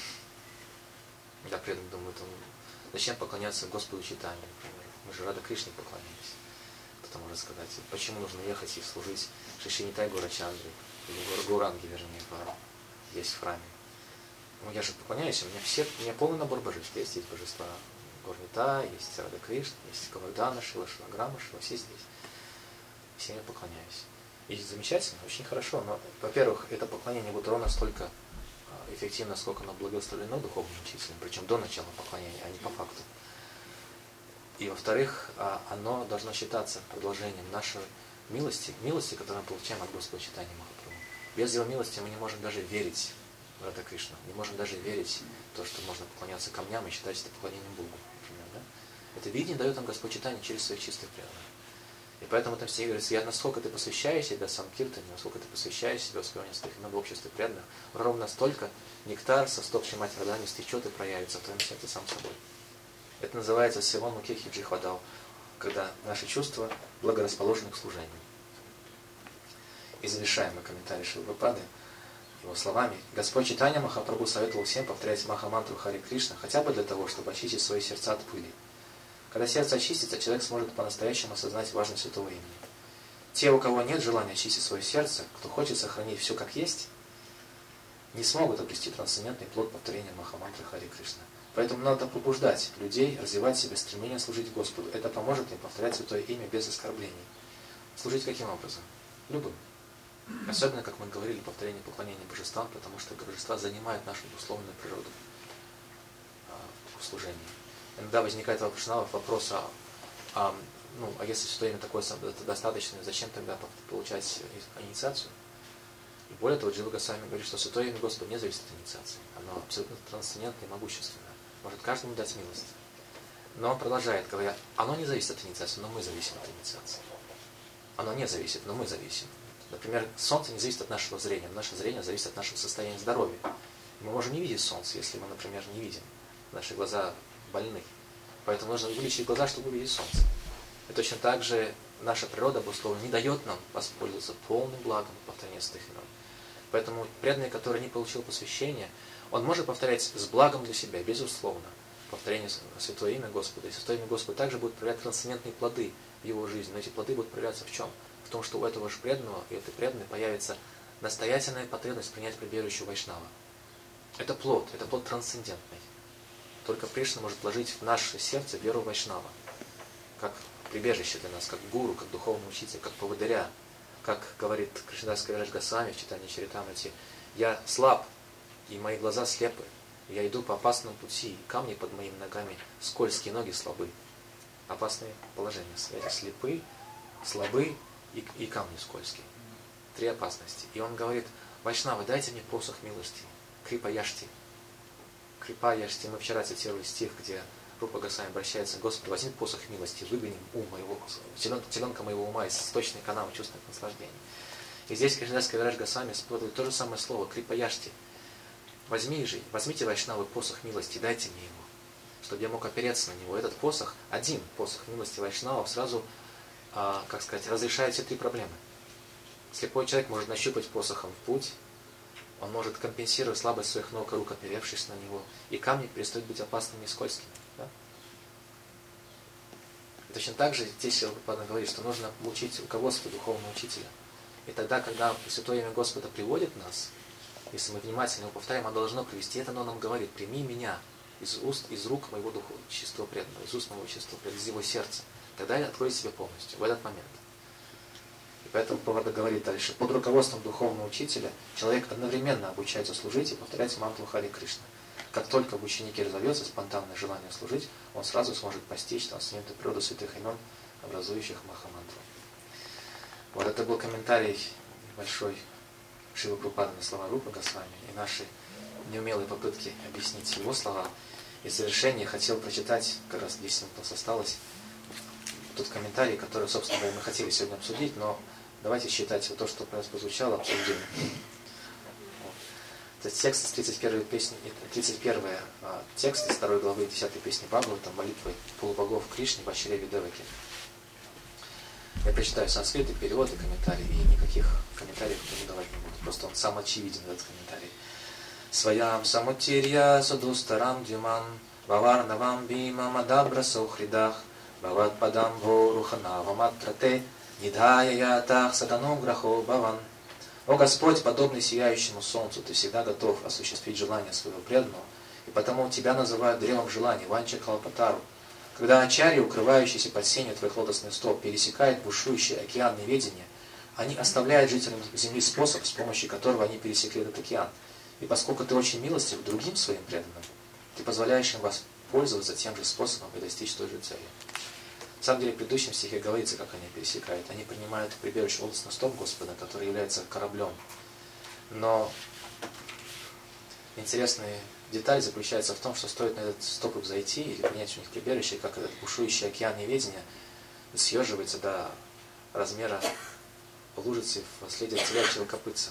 Я преданно думаю, зачем поклоняться Господу Чайтаньи, например? Мы же Рада Кришне поклоняемся. Кто-то может сказать, почему нужно ехать и служить Шишинитай Горачандре, или Гуранги, вернее, здесь в храме. Ну, я же поклоняюсь, у меня полный набор божеств. Есть божества Горнита, есть Рада Кришна, есть Гавардхана Шила, Шилаграма Шила, все здесь. Всем я поклоняюсь. И замечательно, очень хорошо, но, во-первых, это поклонение будет ровно столько эффективно, сколько оно благословлено духовным учителем, причем до начала поклонения, а не по факту. И, во-вторых, оно должно считаться продолжением нашей милости, которую мы получаем от Господа Чайтаньи Махапрабху. Без его милости мы не можем даже верить в Рада Кришну, не можем даже верить в то, что можно поклоняться камням и считать это поклонением Богу, например, да? Это видение дает нам Господь Чайтанья через своих чистых преданных. И поэтому там стихе говорится, насколько ты посвящаешь себя сам Киртане, насколько ты посвящаешь себя воспеванию своих имен в обществе преданных, ровно настолько нектар со стоп Шримати Радхарани стечет и проявится в твоем сердце сам собой. Это называется Севон Муке Хиджи Хвадал, когда наши чувства благорасположены к служению. И завершаем мы комментарий Шрилы Прабхупады его словами. Господь Чайтанья Махапрабху советовал всем повторять Махамантру Харе Кришна, хотя бы для того, чтобы очистить свои сердца от пыли. Когда сердце очистится, человек сможет по-настоящему осознать важность святого имени. Те, у кого нет желания очистить свое сердце, кто хочет сохранить все как есть, не смогут обрести трансцендентный плод повторения Махамантры Харе Кришна. Поэтому надо побуждать людей развивать в себе стремление служить Господу. Это поможет им повторять святое имя без оскорблений. Служить каким образом? Любым. Особенно, как мы говорили, повторение поклонения божествам, потому что божества занимают нашу духовную природу в служении. Иногда возникает вопрос, а если святое имя такое достаточно, зачем тогда получать инициацию? И более того, Джива Госвами говорит, что святое имя Господа не зависит от инициации. Оно абсолютно трансцендентное и могущественное. Может каждому дать милость. Но он продолжает, говоря, оно не зависит от инициации, но мы зависим от инициации. Оно не зависит, но мы зависим. Например, солнце не зависит от нашего зрения, наше зрение зависит от нашего состояния здоровья. Мы можем не видеть солнце, если мы, например, не видим. Наши глаза больны. Поэтому нужно вылечить глаза, чтобы увидеть солнце. И точно так же наша природа, обусловлена, не дает нам воспользоваться полным благом повторения святых имен. Поэтому преданный, который не получил посвящения, он может повторять с благом для себя, безусловно, повторение святое имя Господа. И святое имя Господа также будет проявлять трансцендентные плоды в его жизни. Но эти плоды будут проявляться в чем? В том, что у этого же преданного и этой преданной появится настоятельная потребность принять прибежище Вайшнава. Это плод трансцендентный. Только Кришна может вложить в наше сердце веру Вайшнава, как прибежище для нас, как гуру, как духовный учитель, как поводыря. Как говорит Кришнадас Кавирадж Госвами в читании Чаритамрити: «Я слаб, и мои глаза слепы. Я иду по опасному пути, и камни под моими ногами скользкие, ноги слабы». Опасные положения. Связи слепы, слабы и камни скользкие. 3 опасности. И он говорит: «Вайшнавы, дайте мне посох милости. Крипа яшти». Крипа яшти. Мы вчера цитировали стих, где Рупа Госвами обращается: «Господи, возьми посох милости, выгони ум моего, теленка моего ума из источной канавы чувственных наслаждений». И здесь Кришнадас Кавирадж Госвами использует то же самое слово «крипа яшти». Возьмите Вайшнавы посох милости, дайте мне его, чтобы я мог опереться на него. Этот посох, один посох милости Вайшнавов, сразу, разрешает все 3 проблемы. Слепой человек может нащупать посохом в путь, он может компенсировать слабость своих ног и рук, оперевшись на него, и камни перестают быть опасными и скользкими. Да? И точно так же здесь Шрила Прабхупада говорит, что нужно учить руководство духовного учителя. И тогда, когда Святое имя Господа приводит нас, если мы внимательно его повторяем, оно должно привести. Это оно нам говорит: «Прими меня из рук моего чистого преданного, из уст моего чистого преданного, из его сердца». Тогда я открою себе полностью, в этот момент. И поэтому Прабхупада говорит дальше: под руководством духовного учителя человек одновременно обучается служить и повторять мантру Хари Кришна. Как только в ученике разовьется спонтанное желание служить, он сразу сможет постичь трансцендентную природу святых имен, образующих Махамантру. Вот это был комментарий большой Шрилы Прабхупады на слова Рупы Госвами и наши неумелые попытки объяснить его слова. И в завершение хотел прочитать, как раз 10 минут у нас осталось, тот комментарий, который, собственно говоря, мы хотели сегодня обсудить, но давайте считать вот то, что прозвучало, обсудим. Это текст из 31 текст из 2 главы 10 песни Бхагаватам, молитвы полубогов Кришне в Ачарье Деваки. Я прочитаю санскрит, и перевод, и комментарий, и никаких комментариев не давать не буду. Просто он сам очевиден, этот комментарий. Своям самутирья садустарам дюман, ваварнавам бимам адабра саухридах, бават падам воруханавам аттрате, нидхая ятах садану грахо баван. О Господь, подобный сияющему солнцу, Ты всегда готов осуществить желание своего преданного, и потому Тебя называют древом желаний, ванча калпатару. Когда ачарьи, укрывающиеся под сенью Твоих лотосных стоп, пересекают бушующий океан неведения, они оставляют жителям земли способ, с помощью которого они пересекли этот океан. И поскольку Ты очень милостив к другим своим преданным, Ты позволяешь им воспользоваться тем же способом и достичь той же цели. На самом деле, в предыдущем стихе говорится, как они пересекают. Они принимают прибежище лотосных стоп Господа, который является кораблем. Но интересная деталь заключается в том, что стоит на этот стоп взойти или принять у них прибежище, как этот бушующий океан неведения съеживается до размера лужицы в следе телячьего копытца.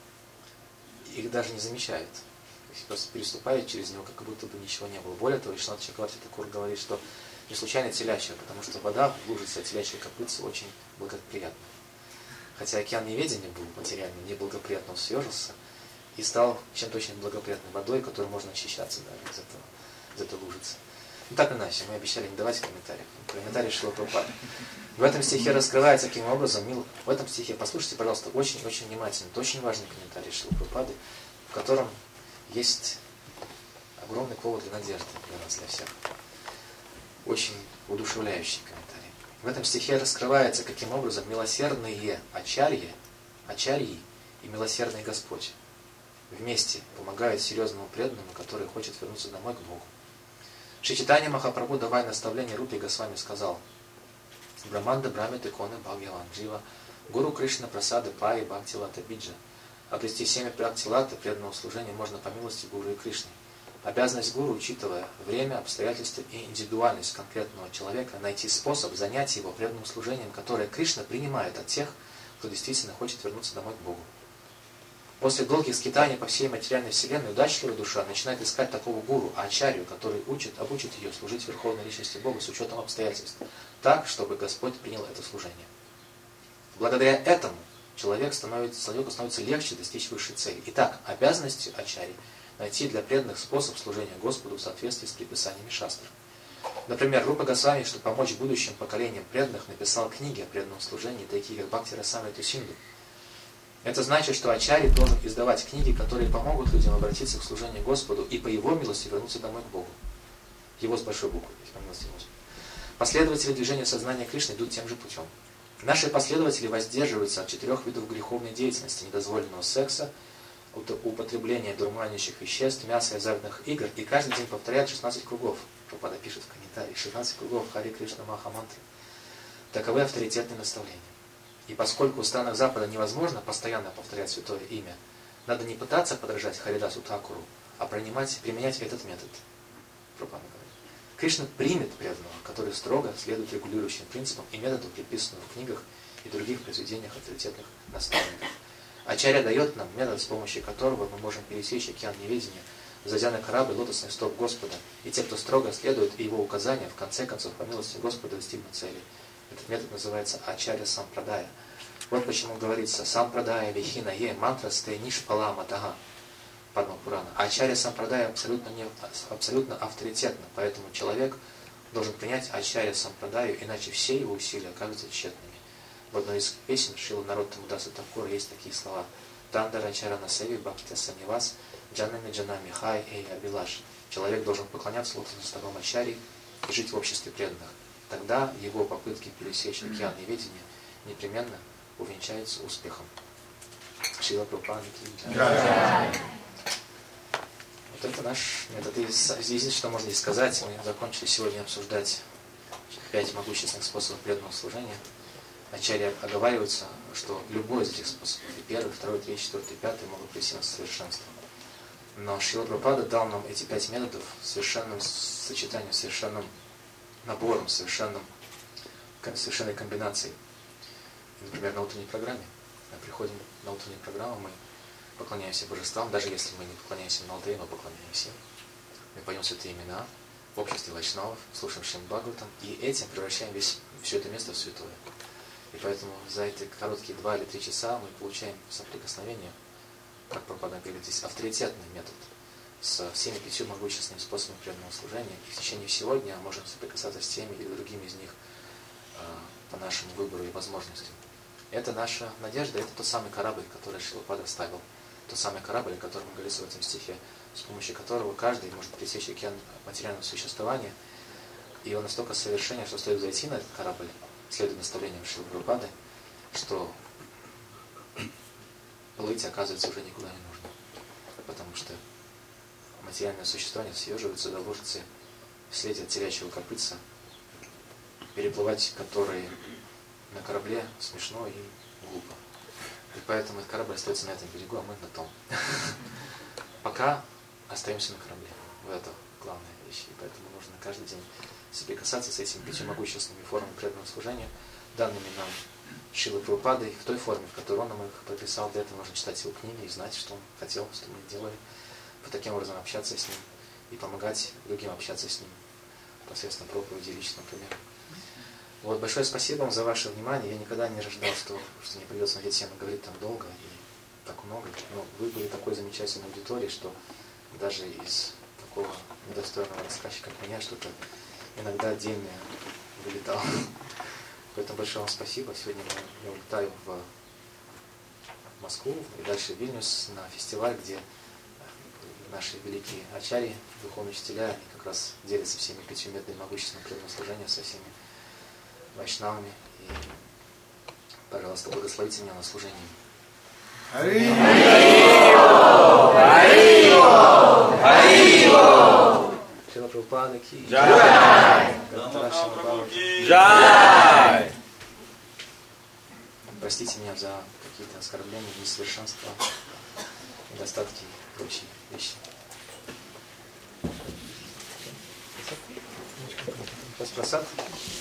Их даже не замечают. Просто переступают через него, как будто бы ничего не было. Более того, Вишванат Чакраварти Такур говорит, что не случайно телячья, потому что вода в лужице от телячьей копытца очень благоприятна. Хотя океан неведения был материально неблагоприятно, он съежился и стал чем-то очень благоприятной водой, которой можно очищаться даже из этой лужицы. Ну так или иначе, мы обещали не давать комментариев. Комментарий Шрилы Прабхупады. В этом стихе раскрывается, каким образом, в этом стихе, послушайте, пожалуйста, очень-очень внимательно, это очень важный комментарий Шрилы Прабхупады, в котором есть огромный повод для надежды для нас, для всех. Очень удушевляющий комментарий. В этом стихе раскрывается, каким образом милосердные ачарьи и милосердный Господь вместе помогают серьезному преданному, который хочет вернуться домой к Богу. Шри Чайтанья Махапрабху, давая наставление Рупе Госвами, сказал: Браманда Брамит иконы Бхагаван Джива, Гуру Кришна Прасады Паи Бхакти Лата Биджа. Обрести семя Бхакти Латы преданного служения можно по милости Гуру и Кришны. Обязанность гуру, учитывая время, обстоятельства и индивидуальность конкретного человека, найти способ занять его преданным служением, которое Кришна принимает от тех, кто действительно хочет вернуться домой к Богу. После долгих скитаний по всей материальной вселенной удачливая душа начинает искать такого гуру, ачарью, который обучит ее служить Верховной Личности Бога с учетом обстоятельств, так, чтобы Господь принял это служение. Благодаря этому человеку становится легче достичь высшей цели. Итак, обязанностью ачарьи найти для преданных способ служения Господу в соответствии с предписаниями шастр. Например, Рупа Госвами, чтобы помочь будущим поколениям преданных, написал книги о преданном служении, такие как Бхакти Расамрита Синду. Это значит, что ачарья должен издавать книги, которые помогут людям обратиться к служению Господу и по его милости вернуться домой к Богу. Его с большой буквы. Последователи движения сознания Кришны идут тем же путем. Наши последователи воздерживаются от 4 видов греховной деятельности: недозволенного секса, употребления дурманящих веществ, мяса и азартных игр, и каждый день повторяют 16 кругов. Прабхупада пишет в комментарии: 16 кругов Харе Кришна Маха Мантры. Таковы авторитетные наставления. И поскольку в странах Запада невозможно постоянно повторять святое имя, надо не пытаться подражать Харидасу Такуру, а применять этот метод. Прабхупада говорит: Кришна примет преданного, который строго следует регулирующим принципам и методам, предписанным в книгах и других произведениях авторитетных наставников. Ачарья дает нам метод, с помощью которого мы можем пересечь океан неведения, зайдя на корабль лотосных стоп Господа, и те, кто строго следует его указаниям, в конце концов, по милости Господа, достигнут цели. Этот метод называется Ачарья Сампрадая. Вот почему говорится: Сампрадая Вихина Е Мантра Стейниш Палама Тага. Падма Пурана. Ачарья Сампрадая абсолютно авторитетна, поэтому человек должен принять Ачарья Сампрадаю, иначе все его усилия окажутся тщетными. В одной из песен Шрила Нароттама Даса Такура есть такие слова: Тандара Ачарана Севи Бхакти Санивас Джанами Джанами Хай Эй Абилаш. Человек должен поклоняться лотосным стопам Ачарьи и жить в обществе преданных. Тогда его попытки пересечь океан неведения непременно увенчаются успехом. Шрила Прабхупада Ки Джай. Вот это наш метод. И здесь, что можно здесь сказать, мы закончили сегодня обсуждать 5 могущественных способов преданного служения. Ачарьи оговариваются, что любой из этих способов, и 1, 2, 3, 4, 5, могут привести нас к совершенству. Но Шрила Прабхупада дал нам эти 5 методов в совершенном сочетании, в совершенном набором, совершенной комбинацией. Например, на утренней программе. Мы приходим на утреннюю программу, мы поклоняемся божествам, даже если мы не поклоняемся на алтаре, но поклоняемся им. Мы поем святые имена в обществе вайшнавов, слушаем Шримад Бхагаватам, и этим превращаем все это место в святое. И поэтому за эти короткие 2 или 3 часа мы получаем соприкосновение, как Прабхупада говорит, здесь авторитетный метод со всеми 5 могущественными способами преданного служения. И в течение всего дня можем соприкасаться с теми или другими из них по нашему выбору и возможностям. Это наша надежда, это тот самый корабль, который Шрила Прабхупада ставил. Тот самый корабль, о котором говорится в этом стихе, с помощью которого каждый может пересечь океан материального существования. И он настолько совершенен, что стоит зайти на этот корабль, следуя наставлениям Шрилы Прабхупады, что плыть, оказывается, уже никуда не нужно. Потому что материальное существование съеживается до ложицы в следе от телячьего копытца, переплывать которые на корабле смешно и глупо. И поэтому этот корабль остается на этом берегу, а мы на том. Пока остаемся на корабле. Вот это главная вещь. И поэтому нужно каждый день соприкасаться с этими 5 могущественными формами преданного служения, данными нам Шрилой Прабхупадой, в той форме, в которой он нам их прописал. Для этого нужно читать его книги и знать, что он хотел, что мы делали. Вот таким образом общаться с ним и помогать другим общаться с ним посредством проповеди лично, например. Вот, большое спасибо вам за ваше внимание. Я никогда не ожидал, что мне придется на эти темы говорить там долго и так много. Но вы были такой замечательной аудиторией, что даже из такого недостойного рассказчика, как меня, что-то иногда отдельное вылетало. Поэтому большое вам спасибо. Сегодня я улетаю в Москву и дальше в Вильнюс на фестиваль, где наши великие ачарьи, духовные учителя, они как раз делятся всеми 5 методами могущественного преданного служения со всеми вайшнавами. И, пожалуйста, благословите меня на служении. Шрила Прабхупада ки джай. Джай. Простите меня за какие-то оскорбления, несовершенства, недостатки и прочие вещи. Сейчас просад.